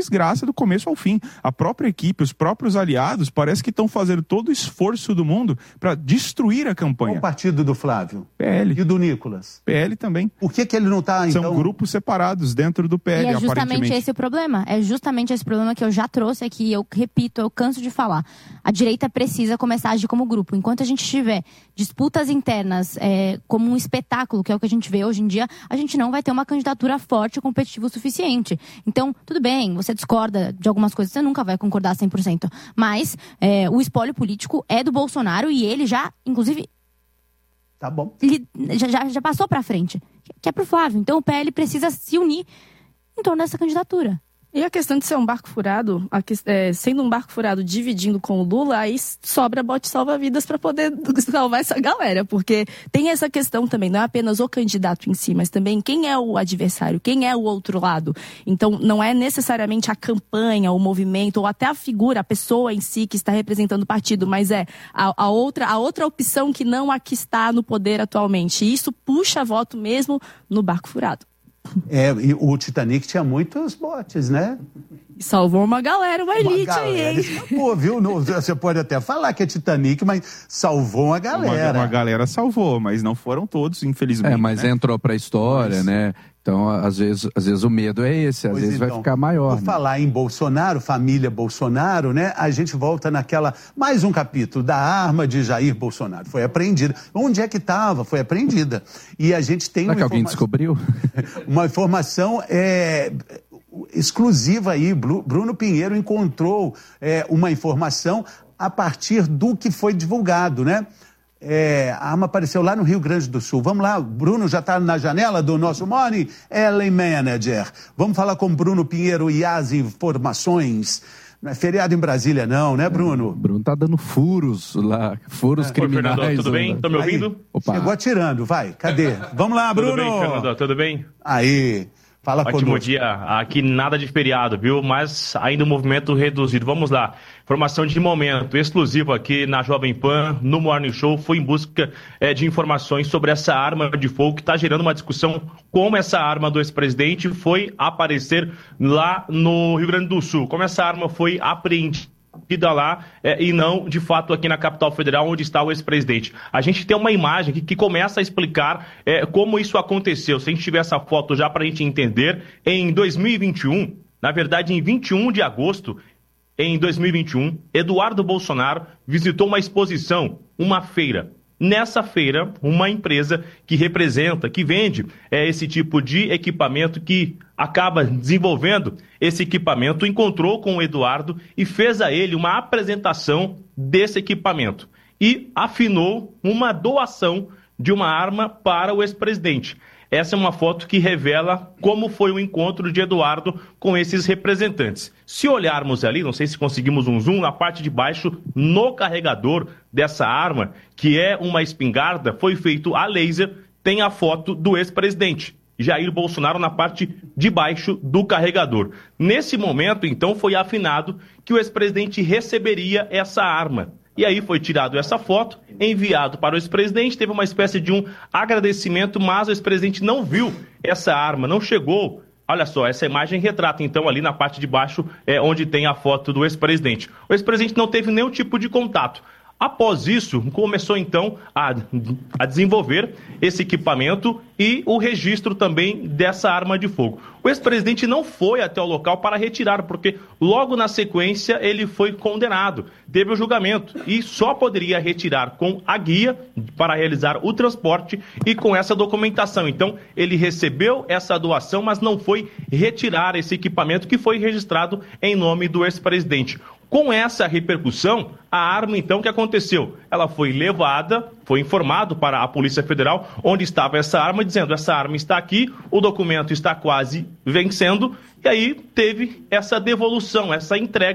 Speaker 20: desgraça do começo ao fim. A própria equipe, os próprios aliados, parece que estão fazendo todo o esforço do mundo para destruir a campanha.
Speaker 16: Qual o partido do Flávio?
Speaker 20: P L.
Speaker 16: E do Nicolas?
Speaker 20: P L também.
Speaker 16: Por que que ele não está, então...
Speaker 20: São grupos separados dentro do P L,
Speaker 18: E é justamente
Speaker 20: aparentemente.
Speaker 18: esse o problema. É justamente esse problema que eu já trouxe aqui, eu repito, eu canso de falar. A direita precisa começar a agir como grupo. Enquanto a gente tiver disputas internas é, como um espetáculo, que é o que a gente vê hoje em dia, a gente não vai ter uma candidatura forte e competitiva o suficiente. Então, tudo bem, você discorda de algumas coisas, você nunca vai concordar cem por cento. Mas é, o espólio político é do Bolsonaro e ele já, inclusive...
Speaker 16: Tá bom.
Speaker 18: Ele já, já, já passou pra frente, que é pro Flávio. Então o P L precisa se unir em torno dessa candidatura.
Speaker 19: E a questão de ser um barco furado, a que, é, sendo um barco furado dividindo com o Lula, aí sobra bote salva-vidas para poder salvar essa galera, porque tem essa questão também, não é apenas o candidato em si, mas também quem é o adversário, quem é o outro lado. Então não é necessariamente a campanha, o movimento, ou até a figura, a pessoa em si que está representando o partido, mas é a, a, outra, a outra opção que não a que está no poder atualmente. E isso puxa voto mesmo no barco furado.
Speaker 16: É, e o Titanic tinha muitos botes, né?
Speaker 19: E salvou uma galera, uma elite
Speaker 16: uma galera
Speaker 19: aí, hein?
Speaker 16: Escapou, viu? No, você pode até falar que é Titanic, mas salvou uma galera.
Speaker 20: Uma, uma galera salvou, mas não foram todos, infelizmente.
Speaker 17: É, mas
Speaker 20: né?
Speaker 17: entrou pra história, mas... né? Então, às vezes, às vezes o medo é esse, às
Speaker 16: Pois
Speaker 17: vezes
Speaker 16: então,
Speaker 17: vai ficar maior.
Speaker 16: Por
Speaker 17: né?
Speaker 16: falar em Bolsonaro, família Bolsonaro, né? A gente volta naquela... Mais um capítulo da arma de Jair Bolsonaro. Foi apreendida. Onde é que estava? Foi apreendida. E a gente tem
Speaker 17: Será
Speaker 16: uma
Speaker 17: que alguém
Speaker 16: informa...
Speaker 17: descobriu?
Speaker 16: uma informação é... exclusiva aí. Bruno Pinheiro encontrou é, uma informação a partir do que foi divulgado, né? É, a arma apareceu lá no Rio Grande do Sul. Vamos lá, Bruno já está na janela do nosso Morning Ellen Manager. Vamos falar com Bruno Pinheiro e as informações. Não é feriado em Brasília não, né, Bruno?
Speaker 17: O Bruno tá dando furos lá, furos
Speaker 1: Oi,
Speaker 17: criminais.
Speaker 1: Fernando, tudo bem? Estão me ouvindo?
Speaker 16: Aí,
Speaker 17: Opa.
Speaker 16: chegou atirando, vai, cadê? Vamos lá, Bruno!
Speaker 1: Tudo bem, Fernando? Tudo bem?
Speaker 16: Aí, fala
Speaker 1: Ótimo
Speaker 16: conosco.
Speaker 1: dia. Aqui nada de feriado, viu? Mas ainda um movimento reduzido. Vamos lá. Informação de momento, exclusivo aqui na Jovem Pan, no Morning Show. Fui em busca é, de informações sobre essa arma de fogo que está gerando uma discussão como essa arma do ex-presidente foi aparecer lá no Rio Grande do Sul. Como essa arma foi apreendida lá é, e não, de fato, aqui na capital federal, onde está o ex-presidente. A gente tem uma imagem que, que começa a explicar é, como isso aconteceu. Se a gente tiver essa foto já para a gente entender, em dois mil e vinte e um, na verdade, em vinte e um de agosto, em dois mil e vinte e um, Eduardo Bolsonaro visitou uma exposição, uma feira. Nessa feira, uma empresa que representa, que vende é, esse tipo de equipamento, que acaba desenvolvendo esse equipamento, encontrou com o Eduardo e fez a ele uma apresentação desse equipamento. E afinou uma doação de uma arma para o ex-presidente. Essa é uma foto que revela como foi o encontro de Eduardo com esses representantes. Se olharmos ali, não sei se conseguimos um zoom, na parte de baixo, no carregador dessa arma, que é uma espingarda, foi feito a laser, tem a foto do ex-presidente Jair Bolsonaro na parte de baixo do carregador. Nesse momento, então, foi afinado que o ex-presidente receberia essa arma. E aí foi tirado essa foto, enviado para o ex-presidente, teve uma espécie de um agradecimento, mas o ex-presidente não viu essa arma, não chegou. Olha só, essa imagem retrata, então, ali na parte de baixo, é, onde tem a foto do ex-presidente. O ex-presidente não teve nenhum tipo de contato. Após isso, começou então a, a desenvolver esse equipamento e o registro também dessa arma de fogo. O ex-presidente não foi até o local para retirar, porque logo na sequência ele foi condenado, teve o julgamento e só poderia retirar com a guia para realizar o transporte e com essa documentação. Então ele recebeu essa doação, mas não foi retirar esse equipamento que foi registrado em nome do ex-presidente. Com essa repercussão, a arma, então, o que aconteceu? Ela foi levada, foi informado para a Polícia Federal onde estava essa arma, dizendo, essa arma está aqui, o documento está quase vencendo, e aí teve essa devolução, essa entrega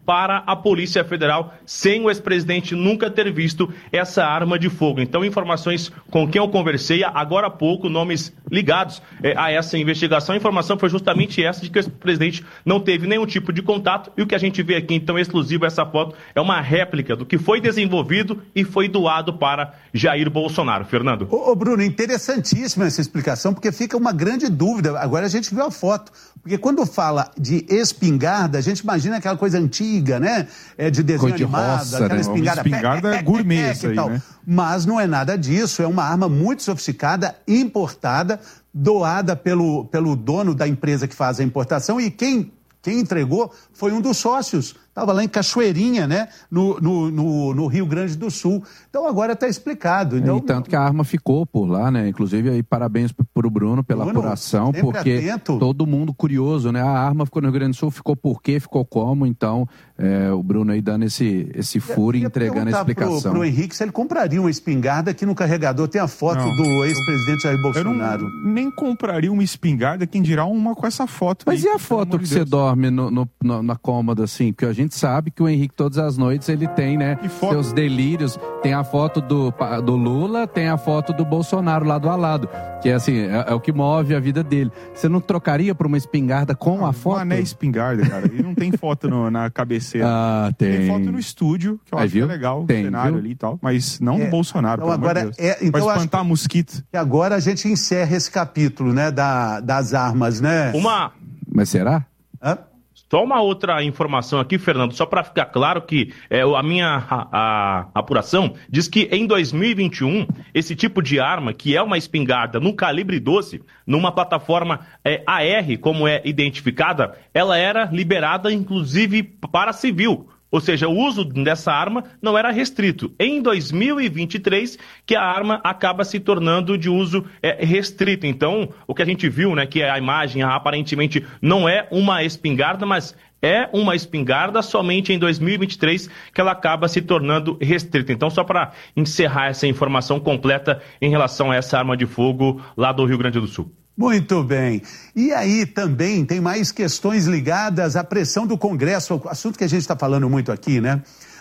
Speaker 1: para a Polícia Federal, sem o ex-presidente nunca ter visto essa arma de fogo. Então, informações com quem eu conversei agora há pouco, nomes ligados é, a essa investigação. A informação foi justamente essa, de que o ex-presidente não teve nenhum tipo de contato, e o que a gente vê aqui, então, exclusivo essa foto, é uma réplica do que foi desenvolvido e foi doado para Jair Bolsonaro. Fernando.
Speaker 16: Ô, ô Bruno, interessantíssima essa explicação, porque fica uma grande dúvida. Agora a gente viu a foto, porque quando fala de espingarda, a gente imagina aquela coisa antiga, né? É de desenho
Speaker 20: Cor de
Speaker 16: animado,
Speaker 20: roça,
Speaker 16: aquela
Speaker 20: né?
Speaker 16: espingarda.
Speaker 20: Uma espingarda
Speaker 16: pec, pec,
Speaker 20: gourmet
Speaker 16: pec,
Speaker 20: essa aí,
Speaker 16: e tal.
Speaker 20: né?
Speaker 16: Mas não é nada disso, é uma arma muito sofisticada, importada, doada pelo, pelo dono da empresa que faz a importação, e quem, quem entregou foi um dos sócios. Estava lá em Cachoeirinha, né? No, no, no, no Rio Grande do Sul. Então agora está explicado. Então...
Speaker 17: E tanto que a arma ficou por lá, né? Inclusive, aí, parabéns para o Bruno pela Bruno, apuração, porque atento. Todo mundo curioso, né? A arma ficou no Rio Grande do Sul, ficou por quê, ficou como, então é, o Bruno aí dando esse, esse furo e entregando a explicação.
Speaker 16: Para o Henrique se ele compraria uma espingarda que no carregador tem a foto não. do ex-presidente Jair Bolsonaro.
Speaker 20: Eu não, nem compraria uma espingarda, quem dirá uma com essa foto.
Speaker 17: Mas
Speaker 20: aí,
Speaker 17: e a foto que de você dorme no, no, no, na cômoda, assim? Porque a gente sabe que o Henrique todas as noites ele tem, né, seus delírios. Tem a foto do, do Lula, tem a foto do Bolsonaro lado a lado, que é assim, é, é o que move a vida dele. Você não trocaria por uma espingarda com não, a foto?
Speaker 20: Não é espingarda, cara. E não tem foto no, na cabeceira.
Speaker 17: Ah, tem.
Speaker 20: Tem foto no estúdio, que eu
Speaker 17: Aí,
Speaker 20: acho
Speaker 17: viu?
Speaker 20: que é legal,
Speaker 17: tem,
Speaker 20: o cenário
Speaker 17: viu?
Speaker 20: ali e tal, mas não
Speaker 16: é,
Speaker 20: do Bolsonaro,
Speaker 16: então
Speaker 20: pelo
Speaker 16: agora,
Speaker 20: amor de Deus.
Speaker 16: é, então
Speaker 20: Vai
Speaker 16: acho
Speaker 20: espantar mosquito.
Speaker 16: Que agora a gente encerra esse capítulo, né, da, das armas, né?
Speaker 1: Uma...
Speaker 17: Mas será?
Speaker 16: Hã?
Speaker 1: Só uma outra informação aqui, Fernando, só para ficar claro que é, a minha a, a apuração diz que em dois mil e vinte e um, esse tipo de arma, que é uma espingarda no calibre doze, numa plataforma é, A R, como é identificada, ela era liberada inclusive para civil. Ou seja, o uso dessa arma não era restrito. Em dois mil e vinte e três, que a arma acaba se tornando de uso é, restrito. Então, o que a gente viu, né, que a imagem aparentemente não é uma espingarda, mas é uma espingarda somente em dois mil e vinte e três que ela acaba se tornando restrita. Então, só para encerrar essa informação completa em relação a essa arma de fogo lá do Rio Grande do Sul.
Speaker 16: Muito bem. E aí também tem mais questões ligadas à pressão do Congresso, assunto que a gente está falando muito aqui, né?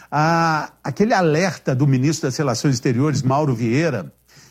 Speaker 16: Ah, aquele alerta do ministro das Relações Exteriores, Mauro Vieira,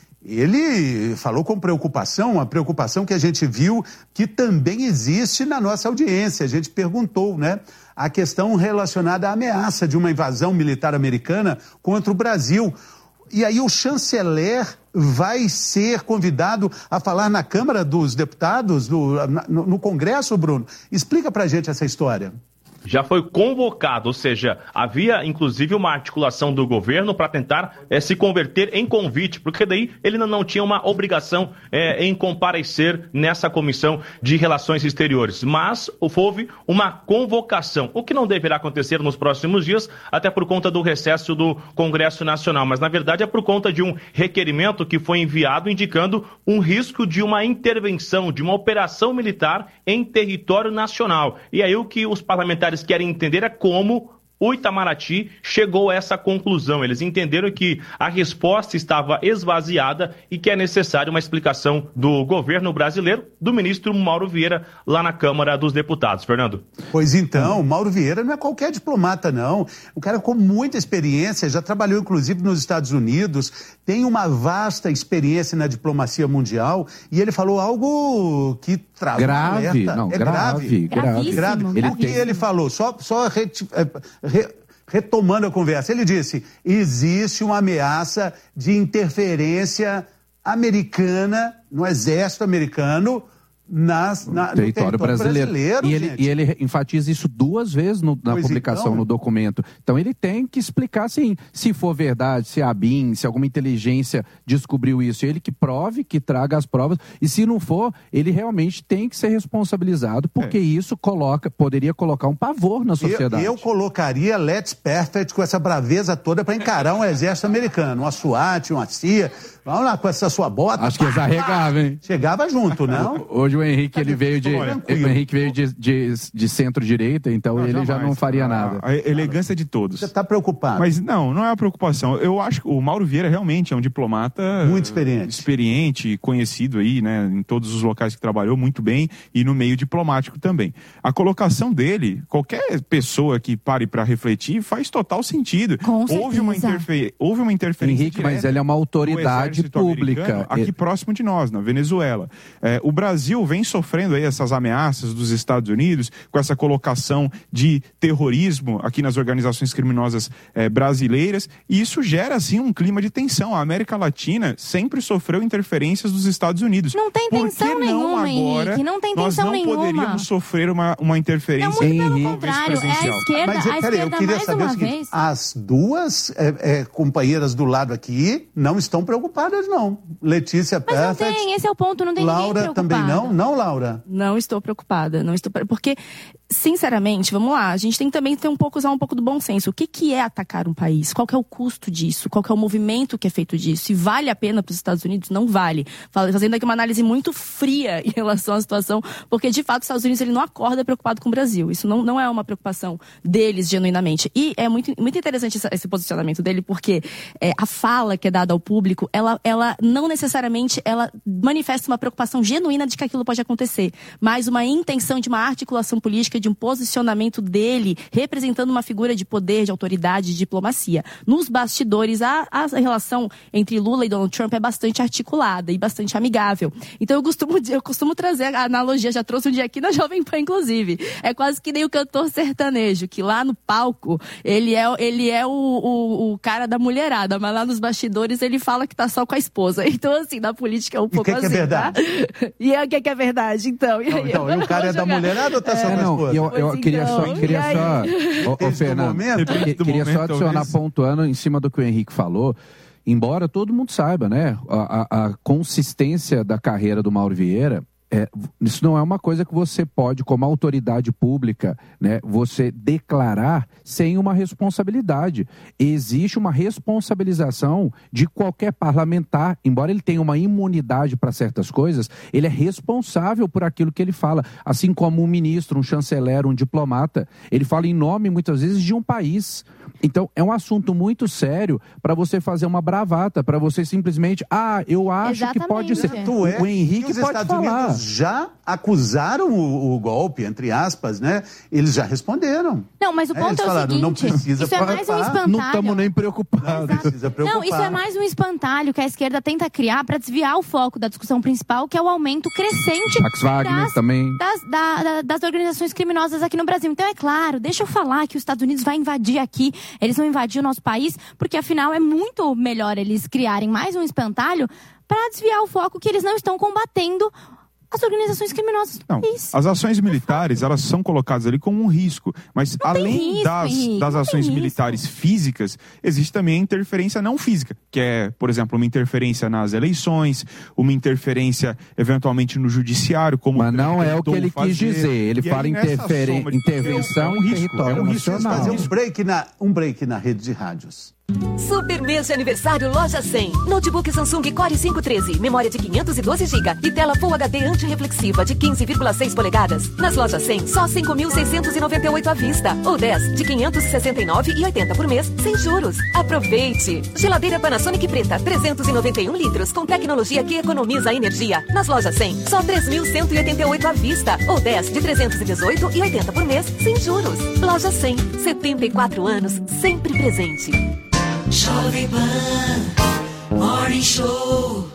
Speaker 16: ele falou com preocupação, uma preocupação que a gente viu que também existe na nossa audiência. A gente perguntou, né? A questão relacionada à ameaça de uma invasão militar americana contra o Brasil. E aí o chanceler vai ser convidado a falar na Câmara dos Deputados, do, no, no Congresso, Bruno? Explica pra gente essa história.
Speaker 1: Já foi convocado, ou seja, havia inclusive uma articulação do governo para tentar é, se converter em convite, porque daí ele não, não tinha uma obrigação é, em comparecer nessa comissão de relações exteriores. Mas houve uma convocação, o que não deverá acontecer nos próximos dias, até por conta do recesso do Congresso Nacional. Mas na verdade é por conta de um requerimento que foi enviado indicando um risco de uma intervenção, de uma operação militar em território nacional. E aí o que os parlamentares querem entender é como o Itamaraty chegou a essa conclusão. Eles entenderam que a resposta estava esvaziada e que é necessária uma explicação do governo brasileiro, do ministro Mauro Vieira, lá na Câmara dos Deputados. Fernando.
Speaker 16: Pois então, Mauro Vieira não é qualquer diplomata, não. Um cara com muita experiência, já trabalhou inclusive nos Estados Unidos, tem uma vasta experiência na diplomacia mundial, e ele falou algo que traz
Speaker 17: grave,
Speaker 16: alerta.
Speaker 17: não,
Speaker 16: é
Speaker 17: grave, grave.
Speaker 16: grave.
Speaker 17: Ele
Speaker 16: O que ele falou? Só, só reti... Re, retomando a conversa, ele disse: existe uma ameaça de interferência americana, no exército americano, nas, na, no
Speaker 17: território, território brasileiro.
Speaker 16: brasileiro
Speaker 17: e, ele, e ele enfatiza isso duas vezes no, na
Speaker 16: pois
Speaker 17: publicação,
Speaker 16: então,
Speaker 17: no documento. Então ele tem que explicar, sim, se for verdade, se a B I M, se alguma inteligência descobriu isso, ele que prove, que traga as provas, e se não for, ele realmente tem que ser responsabilizado, porque é. isso coloca, poderia colocar um pavor na sociedade.
Speaker 16: Eu, eu colocaria Let's Perfect com essa braveza toda para encarar um exército americano, uma SWAT, uma C I A, vamos lá com essa sua bota.
Speaker 17: Acho que eles arregavam, hein?
Speaker 16: Chegava junto, não?
Speaker 17: Hoje Hoje o Henrique, ele veio de,
Speaker 20: Olha,
Speaker 17: o Henrique veio de, de, de centro-direita, então
Speaker 20: Não,
Speaker 17: ele já
Speaker 20: jamais.
Speaker 17: não faria
Speaker 20: A-
Speaker 17: nada.
Speaker 20: A elegância de todos.
Speaker 16: Você está preocupado?
Speaker 20: Mas não, não é uma preocupação. Eu acho que o Mauro Vieira realmente é um diplomata
Speaker 16: muito experiente,
Speaker 20: experiente, conhecido aí, né, em todos os locais que trabalhou muito bem e no meio diplomático também. A colocação dele, qualquer pessoa que pare para refletir, faz total sentido.
Speaker 18: Com
Speaker 20: houve uma
Speaker 18: certeza.
Speaker 20: interfe... houve uma interferência
Speaker 17: Henrique, mas
Speaker 20: direta
Speaker 17: ele é uma
Speaker 20: do
Speaker 17: autoridade
Speaker 20: exército
Speaker 17: pública.
Speaker 20: americano aqui
Speaker 17: Ele-
Speaker 20: próximo de nós, na Venezuela. É, o Brasil vem sofrendo aí essas ameaças dos Estados Unidos com essa colocação de terrorismo aqui nas organizações criminosas é, brasileiras, e isso gera, assim, um clima de tensão. A América Latina sempre sofreu interferências dos Estados Unidos.
Speaker 18: Não tem
Speaker 20: Por
Speaker 18: tensão
Speaker 20: que não
Speaker 18: nenhuma,
Speaker 20: agora
Speaker 18: Henrique. Não tem
Speaker 20: nós
Speaker 18: tensão
Speaker 20: não
Speaker 18: nenhuma.
Speaker 20: poderíamos sofrer uma, uma interferência
Speaker 18: Não, muito pelo
Speaker 20: Henrique,
Speaker 18: contrário. É a
Speaker 20: presidencial?
Speaker 18: esquerda,
Speaker 16: Mas,
Speaker 18: a
Speaker 16: peraí, eu
Speaker 18: esquerda
Speaker 16: queria
Speaker 18: mais
Speaker 16: saber o
Speaker 18: uma
Speaker 16: seguinte,
Speaker 18: vez.
Speaker 16: as duas é, é, companheiras do lado aqui não estão preocupadas, não. Letícia
Speaker 18: Mas não
Speaker 16: Perfect,
Speaker 18: tem, esse é o ponto, não tem
Speaker 16: Laura
Speaker 18: ninguém
Speaker 16: também
Speaker 18: preocupado.
Speaker 16: não? Não, Laura?
Speaker 19: Não estou preocupada, não estou pre- porque, sinceramente, vamos lá, a gente tem que também ter um pouco, usar um pouco do bom senso. O que, que é atacar um país? Qual que é o custo disso? Qual que é o movimento que é feito disso? Se vale a pena para os Estados Unidos? Não vale. Fala- Fazendo aqui uma análise muito fria em relação à situação, porque, de fato, os Estados Unidos ele não acorda preocupado com o Brasil. Isso não, não é uma preocupação deles, genuinamente. E é muito, muito interessante esse, esse posicionamento dele, porque é, a fala que é dada ao público, ela, ela não necessariamente ela manifesta uma preocupação genuína de que aquilo pode acontecer, mas uma intenção de uma articulação política, de um posicionamento dele, representando uma figura de poder, de autoridade, de diplomacia. Nos bastidores, a, a relação entre Lula e Donald Trump é bastante articulada e bastante amigável. Então eu costumo, eu costumo trazer a analogia, já trouxe um dia aqui na Jovem Pan, inclusive. É quase que nem o cantor sertanejo, que lá no palco, ele é, ele é o, o, o cara da mulherada, mas lá nos bastidores ele fala que tá só com a esposa. Então, assim, na política é um pouco
Speaker 16: que que é
Speaker 19: assim,
Speaker 16: verdade?
Speaker 19: tá? E é o que, que é verdade, então? E, aí,
Speaker 16: Então, e o cara é da mulherada ou tá só com a
Speaker 17: Não,
Speaker 16: esposa?
Speaker 17: eu, eu
Speaker 19: Pois
Speaker 17: queria só,
Speaker 19: então,
Speaker 17: queria
Speaker 19: e aí?
Speaker 17: só, ô, ô,
Speaker 16: Depende do
Speaker 17: Fernando,
Speaker 16: momento.
Speaker 17: eu
Speaker 20: Depende do
Speaker 17: queria só
Speaker 20: momento,
Speaker 17: adicionar,
Speaker 20: talvez.
Speaker 17: pontuando em cima do que o Henrique falou, embora todo mundo saiba, né, a, a- a consistência da carreira do Mauro Vieira, é, isso não é uma coisa que você pode, como autoridade pública, né, você declarar sem uma responsabilidade. Existe uma responsabilização de qualquer parlamentar, embora ele tenha uma imunidade para certas coisas, ele é responsável por aquilo que ele fala. Assim como um ministro, um chanceler, um diplomata, ele fala em nome, muitas vezes, de um país. Então, é um assunto muito sério para você fazer uma bravata, para você simplesmente, ah, eu acho que pode ser.
Speaker 16: Tanto é
Speaker 17: O Henrique
Speaker 16: que os
Speaker 17: pode
Speaker 16: Estados
Speaker 17: falar.
Speaker 16: Unidos já acusaram o, o golpe, entre aspas, né? Eles já responderam.
Speaker 18: Não, mas o
Speaker 16: É,
Speaker 18: ponto
Speaker 16: eles
Speaker 18: é o
Speaker 16: falaram,
Speaker 18: seguinte,
Speaker 16: não precisa
Speaker 18: isso é mais um
Speaker 16: preocupar.
Speaker 18: espantalho.
Speaker 17: Não estamos nem preocupados.
Speaker 16: Não precisa preocupar.
Speaker 18: Não, isso é mais um espantalho que a esquerda tenta criar para desviar o foco da discussão principal, que é o aumento crescente
Speaker 17: Max Wagner
Speaker 18: das,
Speaker 17: também.
Speaker 18: das, da- da- das organizações criminosas aqui no Brasil. Então, é claro, deixa eu falar que os Estados Unidos vai invadir aqui, eles vão invadir o nosso país, porque afinal é muito melhor eles criarem mais um espantalho para desviar o foco que eles não estão combatendo as organizações criminosas do
Speaker 20: Não,
Speaker 18: país.
Speaker 20: as ações militares, elas são colocadas ali como um risco, mas além
Speaker 18: risco,
Speaker 20: das,
Speaker 18: Henrique,
Speaker 20: das
Speaker 18: não
Speaker 20: ações
Speaker 18: tem
Speaker 20: militares físicas, existe também a interferência não física, que é, por exemplo, uma interferência nas eleições, uma interferência eventualmente no judiciário, como
Speaker 17: Mas não é o que ele
Speaker 20: fazer.
Speaker 17: quis dizer. Ele
Speaker 20: E
Speaker 17: fala
Speaker 20: aí, nessa
Speaker 17: interferen-
Speaker 20: soma de-
Speaker 17: intervenção
Speaker 20: é um
Speaker 17: em
Speaker 20: risco,
Speaker 17: território
Speaker 20: é um risco
Speaker 17: nacional.
Speaker 16: Fazer um break, na, um break na rede de rádios.
Speaker 4: Super mês de aniversário Loja cem. Notebook Samsung Core cinco treze, memória de quinhentos e doze gigabytes e tela Full H D antirreflexiva de quinze vírgula seis polegadas. Nas Lojas cem, só cinco mil seiscentos e noventa e oito à vista. Ou dez de quinhentos e sessenta e nove e oitenta por mês, sem juros. Aproveite! Geladeira Panasonic preta, trezentos e noventa e um litros, com tecnologia que economiza energia. Nas Lojas cem, só três mil cento e oitenta e oito à vista. Ou dez de trezentos e dezoito e oitenta por mês, sem juros. Loja cem, setenta e quatro anos, sempre presente.
Speaker 2: Jovem Pan Morning Show.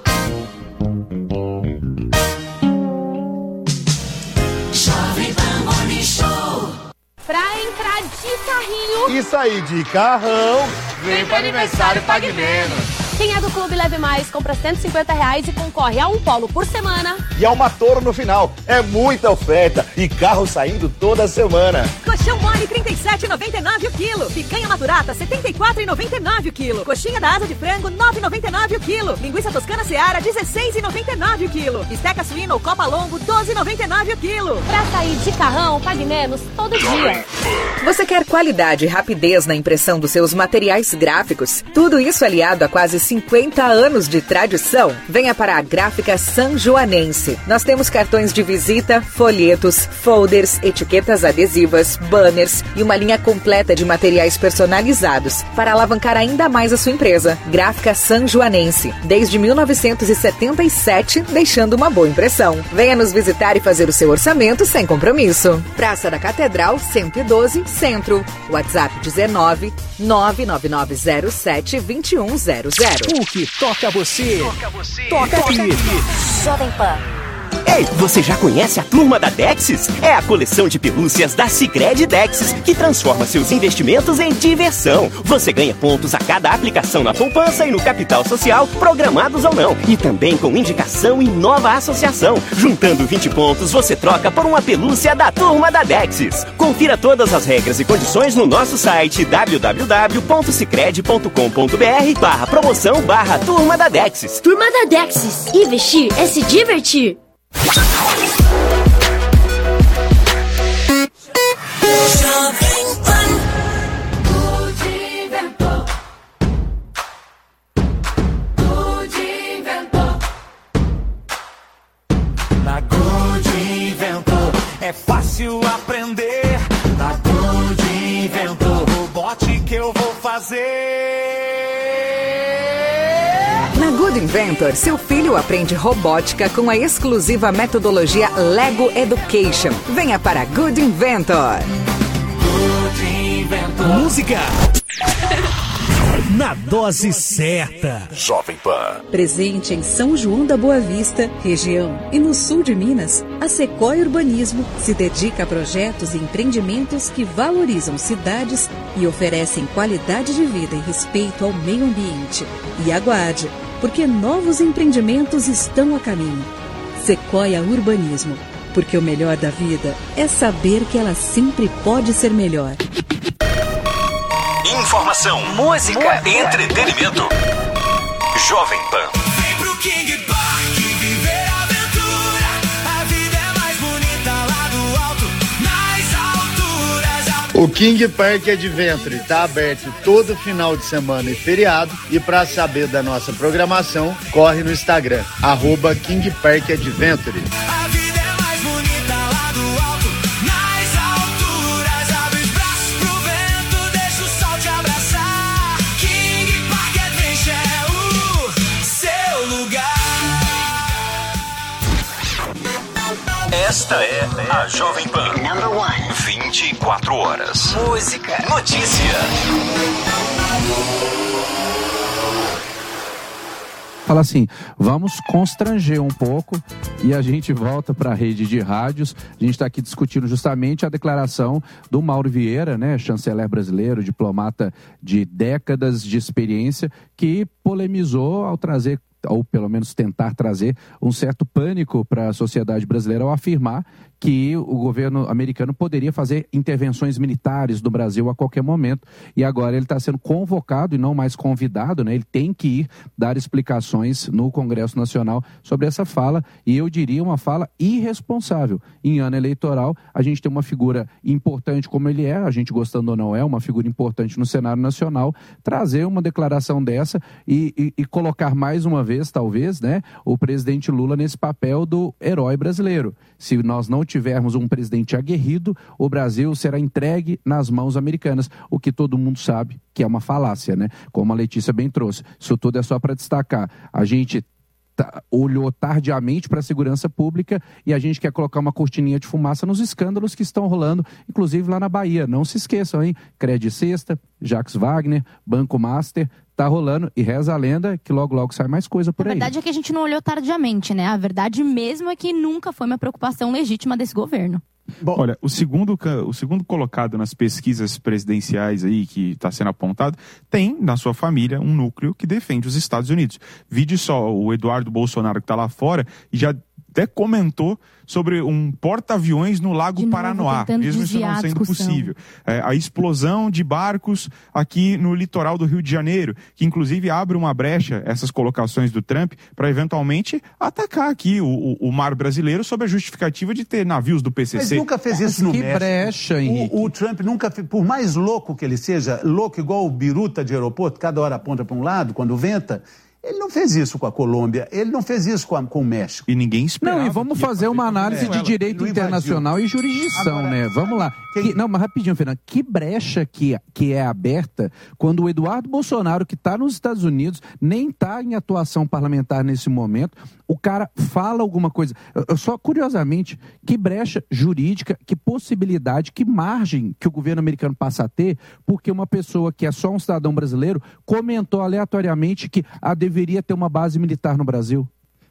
Speaker 2: Jovem Pan Morning Show.
Speaker 6: Pra entrar de carrinho
Speaker 23: E sair de carrão, vem pro aniversário Pague Menos.
Speaker 6: quem é do Clube Leve Mais compra cento e cinquenta reais e concorre a um polo por semana.
Speaker 23: E é uma Toro no final. É muita oferta e carro saindo toda semana.
Speaker 4: Colchão mole trinta e sete reais e noventa e nove o quilo. Picanha maturata setenta e quatro reais e noventa e nove o quilo. Coxinha da asa de frango nove reais e noventa e nove o quilo. Linguiça toscana Seara dezesseis reais e noventa e nove o quilo. Esteca suína ou copa longo doze reais e noventa e nove o quilo.
Speaker 6: Pra sair de carrão, pague menos todo dia.
Speaker 11: Você quer qualidade e rapidez na impressão dos seus materiais gráficos? Tudo isso aliado a quase cinquenta anos de tradição, venha para a Gráfica Sanjoanense. Nós temos cartões de visita, folhetos, folders, etiquetas adesivas, banners e uma linha completa de materiais personalizados para alavancar ainda mais a sua empresa. Gráfica Sanjoanense, desde mil novecentos e setenta e sete, deixando uma boa impressão. Venha nos visitar e fazer o seu orçamento sem compromisso. Praça da Catedral, cento e doze, Centro. WhatsApp dezenove, nove nove nove zero sete, dois um zero zero.
Speaker 12: O que toca você? Toca você. Toca aqui.
Speaker 7: Jovem Pan. Ei, você já conhece a Turma da Dexis? É a coleção de pelúcias da Sicredi Dexis que transforma seus investimentos em diversão. Você ganha pontos a cada aplicação na poupança e no capital social, programados ou não. E também com indicação em nova associação. Juntando vinte pontos, você troca por uma pelúcia da Turma da Dexis. Confira todas as regras e condições no nosso site w w w ponto sicredi ponto com ponto b r barra promoção barra Turma da Dexis.
Speaker 9: Turma da Dexis. Investir é se divertir.
Speaker 2: Na Good Inventor é fácil aprender. Na Good Inventor, robot que eu vou fazer.
Speaker 11: Na Good Inventor, seu filho aprende robótica com a exclusiva metodologia Lego Education. Venha para Good Inventor.
Speaker 2: Good Inventor.
Speaker 12: Música na dose certa.
Speaker 5: Jovem Pan.
Speaker 10: Presente em São João da Boa Vista, região e no sul de Minas, a Sequoia Urbanismo se dedica a projetos e empreendimentos que valorizam cidades e oferecem qualidade de vida e respeito ao meio ambiente. E aguarde, porque novos empreendimentos estão a caminho. Sequoia Urbanismo, porque o melhor da vida é saber que ela sempre pode ser melhor.
Speaker 5: Informação, música, música. Entretenimento. Jovem Pan.
Speaker 2: Vem pro King Park viver a aventura. A vida é mais bonita lá do alto, nas alturas.
Speaker 24: O King Park Adventure está aberto todo final de semana e feriado. E para saber da nossa programação, corre no Instagram, arroba King Park Adventure.
Speaker 5: Esta é a Jovem Pan. Number one. vinte e quatro horas. Música. Notícia.
Speaker 17: Fala assim, vamos constranger um pouco e a gente volta para a rede de rádios. A gente está aqui discutindo justamente a declaração do Mauro Vieira, né, chanceler brasileiro, diplomata de décadas de experiência, que polemizou ao trazer, ou pelo menos tentar trazer, um certo pânico para a sociedade brasileira ao afirmar que o governo americano poderia fazer intervenções militares no Brasil a qualquer momento. E agora ele está sendo convocado e não mais convidado, né? Ele tem que ir dar explicações no Congresso Nacional sobre essa fala, e eu diria uma fala irresponsável. Em ano eleitoral, a gente tem uma figura importante como ele é, a gente gostando ou não é, uma figura importante no cenário nacional, trazer uma declaração dessa e, e, e colocar mais uma vez, talvez, né, o presidente Lula nesse papel do herói brasileiro. Se nós não tivermos um presidente aguerrido, o Brasil será entregue nas mãos americanas, o que todo mundo sabe que é uma falácia, né? Como a Letícia bem trouxe. Isso tudo é só para destacar. A gente tá, olhou tardiamente para a segurança pública e a gente quer colocar uma cortininha de fumaça nos escândalos que estão rolando, inclusive lá na Bahia. Não se esqueçam, hein? Credit Sexta, Jacques Wagner, Banco Master, tá rolando, e reza a lenda que logo logo sai mais coisa por aí.
Speaker 18: A verdade é que a gente não olhou tardiamente, né? A verdade mesmo é que nunca foi uma preocupação legítima desse governo.
Speaker 20: Bom, olha, o segundo, o segundo colocado nas pesquisas presidenciais aí, que está sendo apontado, tem na sua família um núcleo que defende os Estados Unidos. Vide só o Eduardo Bolsonaro, que está lá fora, e já até comentou sobre um porta-aviões no Lago
Speaker 18: novo,
Speaker 20: Paranoá, mesmo isso não sendo possível. É, a explosão de barcos aqui no litoral do Rio de Janeiro, que inclusive abre uma brecha, essas colocações do Trump, para eventualmente atacar aqui o, o, o mar brasileiro sob a justificativa de ter navios do P C C.
Speaker 16: Mas nunca fez isso no
Speaker 17: que
Speaker 16: México.
Speaker 17: brecha, Henrique.
Speaker 16: O, o Trump nunca fez, por mais louco que ele seja, louco igual o biruta de aeroporto, cada hora aponta para um lado, quando venta, ele não fez isso com a Colômbia, ele não fez isso com, a, com o México.
Speaker 20: E ninguém esperava.
Speaker 17: Não, e vamos fazer uma análise de direito internacional e jurisdição,
Speaker 16: Agora,
Speaker 17: né? Vamos lá. Que, não, mas rapidinho, Fernando. Que brecha que, que é aberta quando o Eduardo Bolsonaro, que está nos Estados Unidos, nem está em atuação parlamentar nesse momento, o cara fala alguma coisa. Eu, eu só, curiosamente, que brecha jurídica, que possibilidade, que margem que o governo americano passa a ter, porque uma pessoa que é só um cidadão brasileiro comentou aleatoriamente que a deveria ter uma base militar no Brasil.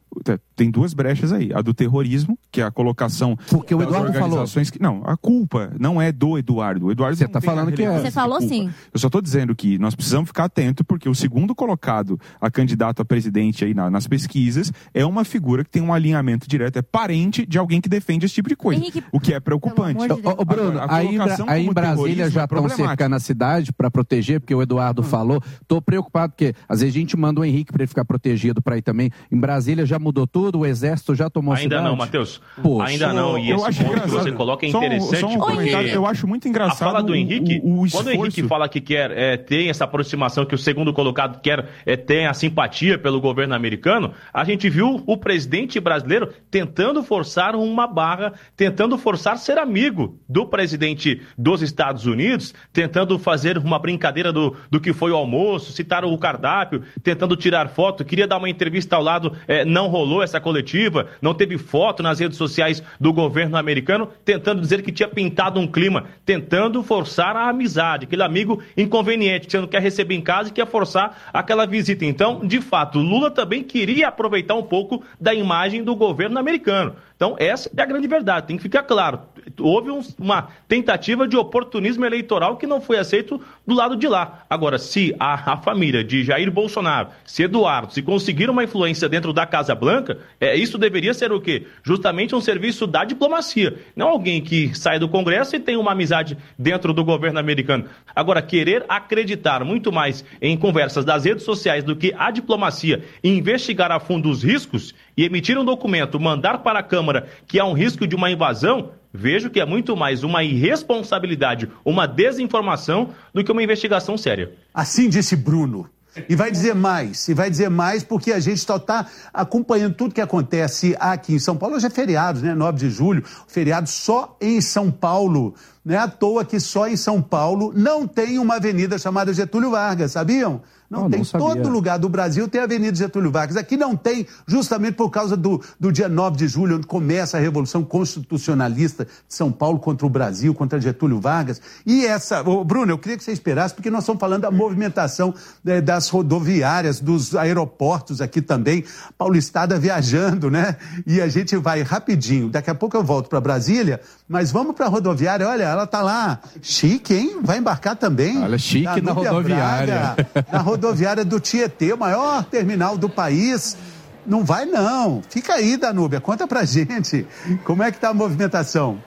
Speaker 20: Tem duas brechas aí. A do terrorismo, que é a colocação
Speaker 17: Porque o
Speaker 20: das
Speaker 17: Eduardo
Speaker 20: organizações que... Não, a culpa não é do Eduardo. O Eduardo
Speaker 17: Você
Speaker 20: não
Speaker 17: tá
Speaker 20: tem
Speaker 17: falando
Speaker 20: a
Speaker 17: que é.
Speaker 20: relevância
Speaker 18: Você falou
Speaker 20: de culpa.
Speaker 18: sim.
Speaker 20: Eu só tô dizendo que nós precisamos ficar atento, porque o segundo colocado a candidato a presidente aí na, nas pesquisas é uma figura que tem um alinhamento direto, é parente de alguém que defende esse tipo de coisa.
Speaker 18: Henrique,
Speaker 20: o que é preocupante.
Speaker 18: pelo amor de Deus.
Speaker 17: Ô, ô, Bruno,
Speaker 20: Agora, a
Speaker 17: aí, em Bra-
Speaker 20: colocação
Speaker 17: aí em
Speaker 20: como
Speaker 17: Brasília
Speaker 20: terrorismo
Speaker 17: já
Speaker 20: é
Speaker 17: estão
Speaker 20: problemática.
Speaker 17: cercando a cidade para proteger, porque o Eduardo falou. Tô preocupado, porque às vezes a gente manda o Henrique para ele ficar protegido para ir também. Em Brasília já mudou tudo, o Exército já tomou a
Speaker 1: Ainda
Speaker 17: cidade.
Speaker 1: não, Matheus.
Speaker 17: Poxa.
Speaker 1: Ainda não. E
Speaker 20: Eu
Speaker 1: esse
Speaker 20: acho
Speaker 1: ponto que
Speaker 20: engraçado.
Speaker 1: você coloca é
Speaker 20: Só um-
Speaker 1: interessante
Speaker 20: só um
Speaker 1: porque
Speaker 20: comentário. Eu acho muito engraçado
Speaker 1: a fala do
Speaker 20: o-
Speaker 1: Henrique,
Speaker 20: o- o
Speaker 1: quando o Henrique
Speaker 20: esforço.
Speaker 1: fala que quer é, ter essa aproximação, que o segundo colocado quer é, ter a simpatia pelo governo americano, a gente viu o presidente brasileiro tentando forçar uma barra, tentando forçar ser amigo do presidente dos Estados Unidos, tentando fazer uma brincadeira do, do que foi o almoço, citar o cardápio, tentando tirar foto, queria dar uma entrevista ao lado, é, não rolou essa coletiva, não teve foto nas redes sociais do governo americano, tentando dizer que tinha pintado um clima, tentando forçar a amizade, aquele amigo inconveniente, que você não quer receber em casa e quer forçar aquela visita. Então, de fato, Lula também queria aproveitar um pouco da imagem do governo americano. Então, essa é a grande verdade, tem que ficar claro. Houve um, uma tentativa de oportunismo eleitoral que não foi aceito do lado de lá. Agora, se a, a família de Jair Bolsonaro, se Eduardo, se conseguir uma influência dentro da Casa Branca, é, isso deveria ser o quê? Justamente um serviço da diplomacia. Não alguém que sai do Congresso e tem uma amizade dentro do governo americano. Agora, querer acreditar muito mais em conversas das redes sociais do que a diplomacia e investigar a fundo os riscos e emitir um documento, mandar para a Câmara que há um risco de uma invasão, vejo que é muito mais uma irresponsabilidade, uma desinformação do que uma investigação séria.
Speaker 16: Assim disse Bruno. E vai dizer mais, e vai dizer mais porque a gente só está acompanhando tudo que acontece aqui em São Paulo. Hoje é feriado, né? nove de julho, feriado só em São Paulo. Não é à toa que só em São Paulo não tem uma avenida chamada Getúlio Vargas, sabiam? Não
Speaker 17: Oh,
Speaker 16: tem.
Speaker 17: não sabia.
Speaker 16: Todo lugar do Brasil tem a Avenida Getúlio Vargas. Aqui não tem, justamente por causa do, do dia nove de julho, onde começa a Revolução Constitucionalista de São Paulo contra o Brasil, contra Getúlio Vargas. E essa... Ô, Bruno, eu queria que você esperasse, porque nós estamos falando da movimentação né, das rodoviárias, dos aeroportos aqui também. Paulistada viajando, né? E a gente vai rapidinho. Daqui a pouco eu volto para Brasília, mas vamos para a rodoviária. Olha, ela tá lá. Chique, hein? Vai embarcar também.
Speaker 17: Olha, chique na
Speaker 16: Danúbia
Speaker 17: rodoviária.
Speaker 16: Braga, na rodoviária do Tietê, o maior terminal do país. Não vai, não. Fica aí, Danúbia. Conta pra gente. Como é que tá a movimentação?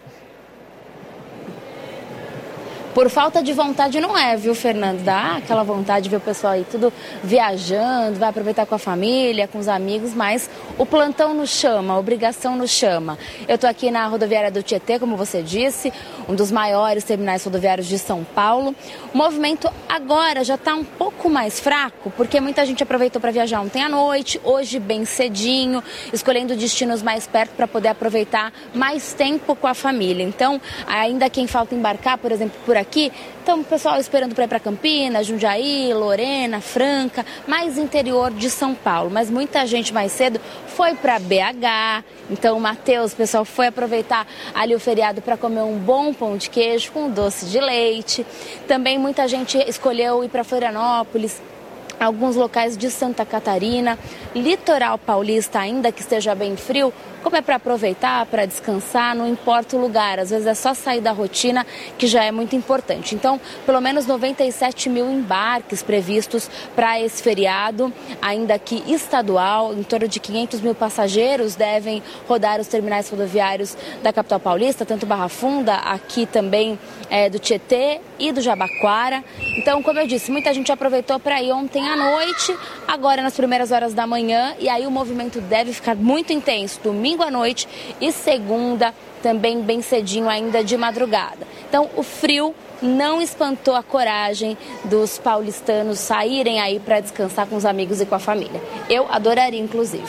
Speaker 6: Por falta de vontade não é, viu, Fernando? Dá aquela vontade de ver o pessoal aí tudo viajando, vai aproveitar com a família, com os amigos, mas o plantão nos chama, a obrigação nos chama. Eu tô aqui na rodoviária do Tietê, como você disse, um dos maiores terminais rodoviários de São Paulo. O movimento agora já está um pouco mais fraco, porque muita gente aproveitou para viajar ontem à noite, hoje bem cedinho, escolhendo destinos mais perto para poder aproveitar mais tempo com a família. Então, ainda quem falta embarcar, por exemplo, por aqui, então o pessoal esperando para ir para Campinas, Jundiaí, Lorena, Franca, mais interior de São Paulo. Mas muita gente mais cedo foi para B H, então o Matheus, o pessoal foi aproveitar ali o feriado para comer um bom pão de queijo com doce de leite. Também muita gente escolheu ir para Florianópolis, alguns locais de Santa Catarina, litoral paulista, ainda que esteja bem frio, como é para aproveitar, para descansar, não importa o lugar, às vezes é só sair da rotina que já é muito importante. Então, pelo menos noventa e sete mil embarques previstos para esse feriado, ainda que estadual, em torno de quinhentos mil passageiros devem rodar os terminais rodoviários da capital paulista, tanto Barra Funda, aqui também é, do Tietê e do Jabaquara. Então, como eu disse, muita gente aproveitou para ir ontem à noite, agora nas primeiras horas da manhã, e aí o movimento deve ficar muito intenso domingo à noite e segunda também bem cedinho ainda de madrugada. Então o frio não espantou a coragem dos paulistanos saírem aí para descansar com os amigos e com a família. Eu adoraria, inclusive.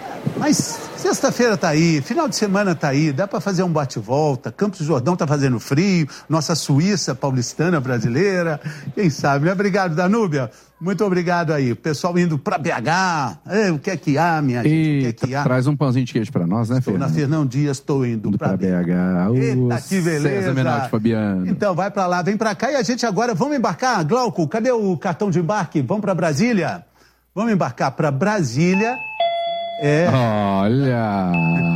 Speaker 16: Mas sexta-feira tá aí, final de semana tá aí, dá para fazer um bate-volta. Campos do Jordão tá fazendo frio, nossa Suíça paulistana brasileira, quem sabe, né? Obrigado, Danúbia. Muito obrigado aí. Pessoal indo para B H. Ei, o que é que há, minha gente?
Speaker 17: Eita,
Speaker 16: o que é que há?
Speaker 17: Traz um pãozinho de queijo para nós, né,
Speaker 16: Estou
Speaker 17: Fernando?
Speaker 16: na Fernão Dias, estou indo para
Speaker 17: B H.
Speaker 16: Eita, que beleza.
Speaker 17: César Menaldi Fabiano.
Speaker 16: Então, vai para lá, vem para cá e a gente agora, vamos embarcar? Glauco, cadê o cartão de embarque? Vamos para Brasília? Vamos embarcar para Brasília. É.
Speaker 17: Olha,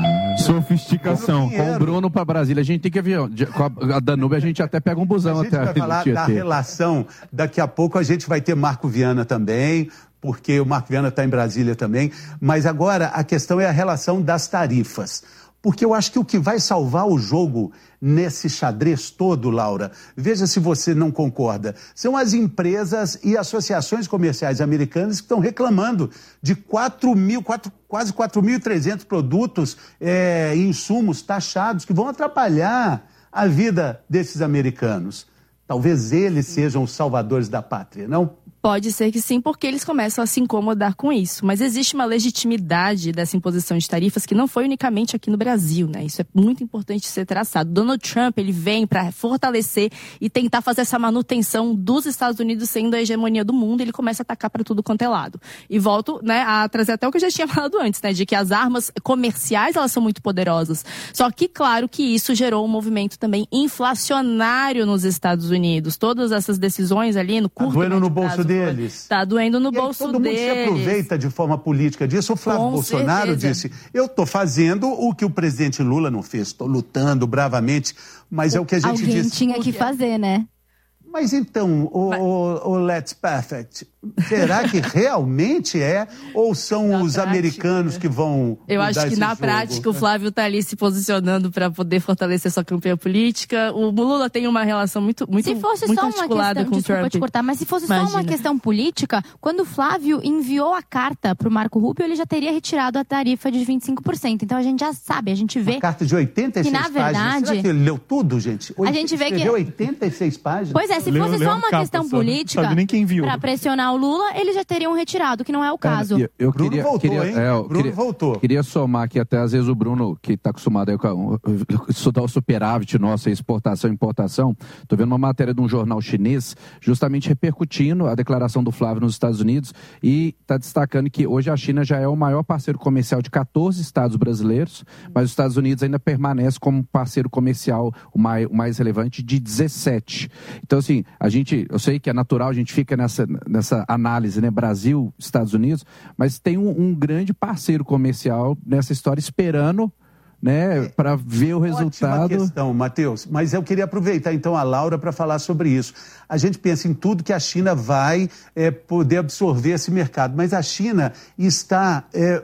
Speaker 17: sofisticação. Com o Bruno para Brasília, a gente tem que avião. Com a Danúbia, a gente até pega um busão
Speaker 16: a gente
Speaker 17: até
Speaker 16: vai falar da relação. Daqui a pouco a gente vai ter Marco Viana também, porque o Marco Viana está em Brasília também. Mas agora a questão é a relação das tarifas. Porque eu acho que o que vai salvar o jogo nesse xadrez todo, Laura, veja se você não concorda, são as empresas e associações comerciais americanas que estão reclamando de quatro mil, quatro, quase quatro mil e trezentos produtos é, e insumos taxados que vão atrapalhar a vida desses americanos. Talvez eles sejam os salvadores da pátria, não?
Speaker 19: Pode ser que sim, porque eles começam a se incomodar com isso. Mas existe uma legitimidade dessa imposição de tarifas que não foi unicamente aqui no Brasil, né? Isso é muito importante ser traçado. Donald Trump, ele vem para fortalecer e tentar fazer essa manutenção dos Estados Unidos sendo a hegemonia do mundo. Ele começa a atacar para tudo quanto é lado. E volto, né, a trazer até o que eu já tinha falado antes, né? De que as armas comerciais, elas são muito poderosas. Só que, claro, que isso gerou um movimento também inflacionário nos Estados Unidos. Todas essas decisões ali no curto
Speaker 16: prazo, no bolso deles.
Speaker 19: Tá doendo no
Speaker 16: e
Speaker 19: bolso
Speaker 16: todo
Speaker 19: deles.
Speaker 16: Todo mundo se aproveita de forma política disso. O Flávio
Speaker 19: Com
Speaker 16: Bolsonaro
Speaker 19: certeza.
Speaker 16: disse, eu tô fazendo o que o presidente Lula não fez, tô lutando bravamente, mas é o que a gente
Speaker 18: Alguém
Speaker 16: disse.
Speaker 18: tinha que fazer, né?
Speaker 16: Mas então, o,
Speaker 19: Mas...
Speaker 16: o, o Let's Perfect, será que realmente é? Ou são
Speaker 19: na
Speaker 16: os
Speaker 19: prática,
Speaker 16: americanos que vão
Speaker 19: Eu acho que na
Speaker 16: jogo?
Speaker 19: prática o Flávio tá ali se posicionando para poder fortalecer sua campanha política. O Lula tem uma relação muito muito
Speaker 18: Se fosse
Speaker 19: muito
Speaker 18: só uma
Speaker 19: articulada
Speaker 18: questão,
Speaker 19: com o
Speaker 18: desculpa
Speaker 19: Trump.
Speaker 18: te cortar, mas se fosse só uma
Speaker 19: Imagina.
Speaker 18: questão política, quando o Flávio enviou a carta pro Marco Rubio, ele já teria retirado a tarifa de vinte e cinco por cento. Então a gente já sabe, a gente vê
Speaker 16: Uma carta de oitenta e seis
Speaker 18: que, na
Speaker 16: páginas.
Speaker 18: verdade,
Speaker 16: Será que ele leu tudo, gente?
Speaker 18: a gente vê que-
Speaker 16: Escreveu oitenta e seis páginas?
Speaker 18: Pois é, se
Speaker 20: Leu-
Speaker 18: fosse
Speaker 20: leu
Speaker 18: só
Speaker 20: a
Speaker 18: uma
Speaker 20: capa
Speaker 18: questão
Speaker 20: só,
Speaker 18: política,
Speaker 20: sabe nem quem viu.
Speaker 18: pra pressionar o Lula, eles já teriam retirado, que não é o caso.
Speaker 17: Eu, eu
Speaker 16: Bruno
Speaker 17: queria,
Speaker 16: voltou,
Speaker 17: queria,
Speaker 16: hein?
Speaker 17: é, eu
Speaker 16: Bruno
Speaker 17: queria,
Speaker 16: voltou.
Speaker 17: Queria somar aqui até, às vezes, o Bruno, que está acostumado aí com a- estudar o superávit nosso, a exportação e importação. Estou vendo uma matéria de um jornal chinês, justamente repercutindo a declaração do Flávio nos Estados Unidos e está destacando que hoje a China já é o maior parceiro comercial de quatorze estados brasileiros, mas os Estados Unidos ainda permanece como parceiro comercial o mais, o mais relevante de dezessete. Então, assim, a gente, eu sei que é natural, a gente fica nessa, nessa análise, né, Brasil, Estados Unidos, mas tem um, um grande parceiro comercial nessa história esperando, né, para ver o resultado.
Speaker 16: Ótima questão, Matheus. Mas eu queria aproveitar então a Laura para falar sobre isso. A gente pensa em tudo que a China vai é, poder absorver esse mercado, mas a China está, é,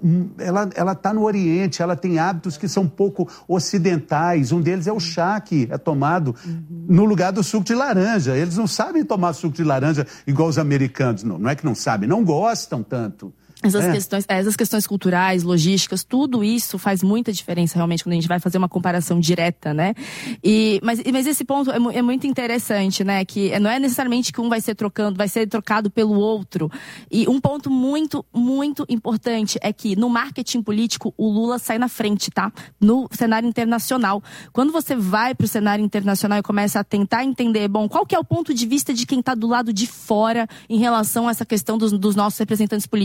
Speaker 16: ela ela está no Oriente, ela tem hábitos que são pouco ocidentais. Um deles é o chá, que é tomado no lugar do suco de laranja. Eles não sabem tomar suco de laranja igual os americanos. Não, não é que não sabem, não gostam tanto.
Speaker 19: Essas,
Speaker 16: É.
Speaker 19: questões, essas questões culturais, logísticas, tudo isso faz muita diferença realmente quando a gente vai fazer uma comparação direta, né? E, mas, mas esse ponto é, mu- é muito interessante, né? Que não é necessariamente que um vai ser trocando, vai ser trocado pelo outro. E um ponto muito, muito importante é que no marketing político o Lula sai na frente, tá? No cenário internacional. Quando você vai para o cenário internacional e começa a tentar entender, bom, qual que é o ponto de vista de quem está do lado de fora em relação a essa questão dos, dos nossos representantes políticos?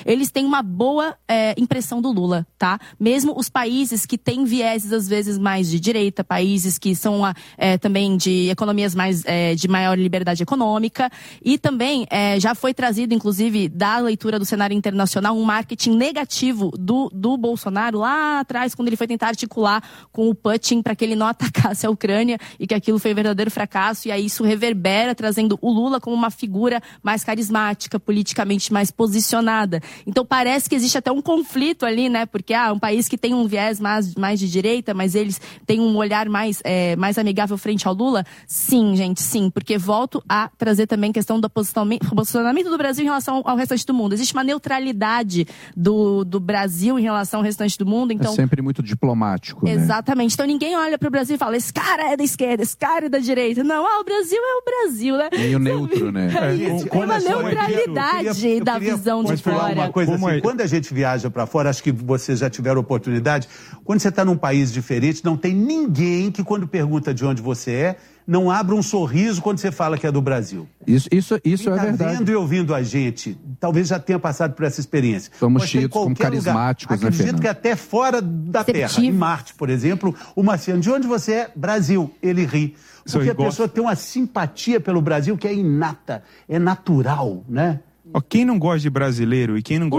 Speaker 19: eles têm uma boa é, impressão do Lula, tá? Mesmo os países que têm vieses, às vezes, mais de direita, países que são é, também de economias mais é, de maior liberdade econômica, e também é, já foi trazido, inclusive, da leitura do cenário internacional, um marketing negativo do, do Bolsonaro lá atrás, quando ele foi tentar articular com o Putin para que ele não atacasse a Ucrânia, e que aquilo foi um verdadeiro fracasso, e aí isso reverbera, trazendo o Lula como uma figura mais carismática, politicamente mais posicionada. Então parece que existe até um conflito ali, né? Porque ah, um país que tem um viés mais, mais de direita, mas eles têm um olhar mais, é, mais amigável frente ao Lula. Sim, gente, sim. Porque volto a trazer também a questão do posicionamento do Brasil em relação ao restante do mundo. Existe uma neutralidade do, do Brasil em relação ao restante do mundo. Então,
Speaker 17: é sempre muito diplomático, né?
Speaker 19: Exatamente. Então ninguém olha para o Brasil e fala, esse cara é da esquerda, esse cara é da direita. Não, ah, o Brasil é o Brasil, né?
Speaker 17: Meio neutro, né?
Speaker 19: É isso. É uma neutralidade eu queria, eu da queria, visão de fora.
Speaker 16: Uma coisa assim, quando a gente viaja para fora, acho que vocês já tiveram oportunidade, quando você está num país diferente, não tem ninguém que quando pergunta de onde você é, não abra um sorriso quando você fala que é do Brasil.
Speaker 17: Isso, isso, isso
Speaker 16: Quem
Speaker 17: é
Speaker 16: tá
Speaker 17: verdade.
Speaker 16: Vendo e ouvindo a gente, talvez já tenha passado por essa experiência.
Speaker 17: Somos tidos como carismáticos,
Speaker 16: lugar,
Speaker 17: né,
Speaker 16: acredito que até fora da Terra, em Marte, por exemplo, o marciano, de onde você é? Brasil. Ele ri. Porque a pessoa tem uma simpatia pelo Brasil que é inata, é natural, né?
Speaker 20: Quem não gosta de brasileiro e quem não gosta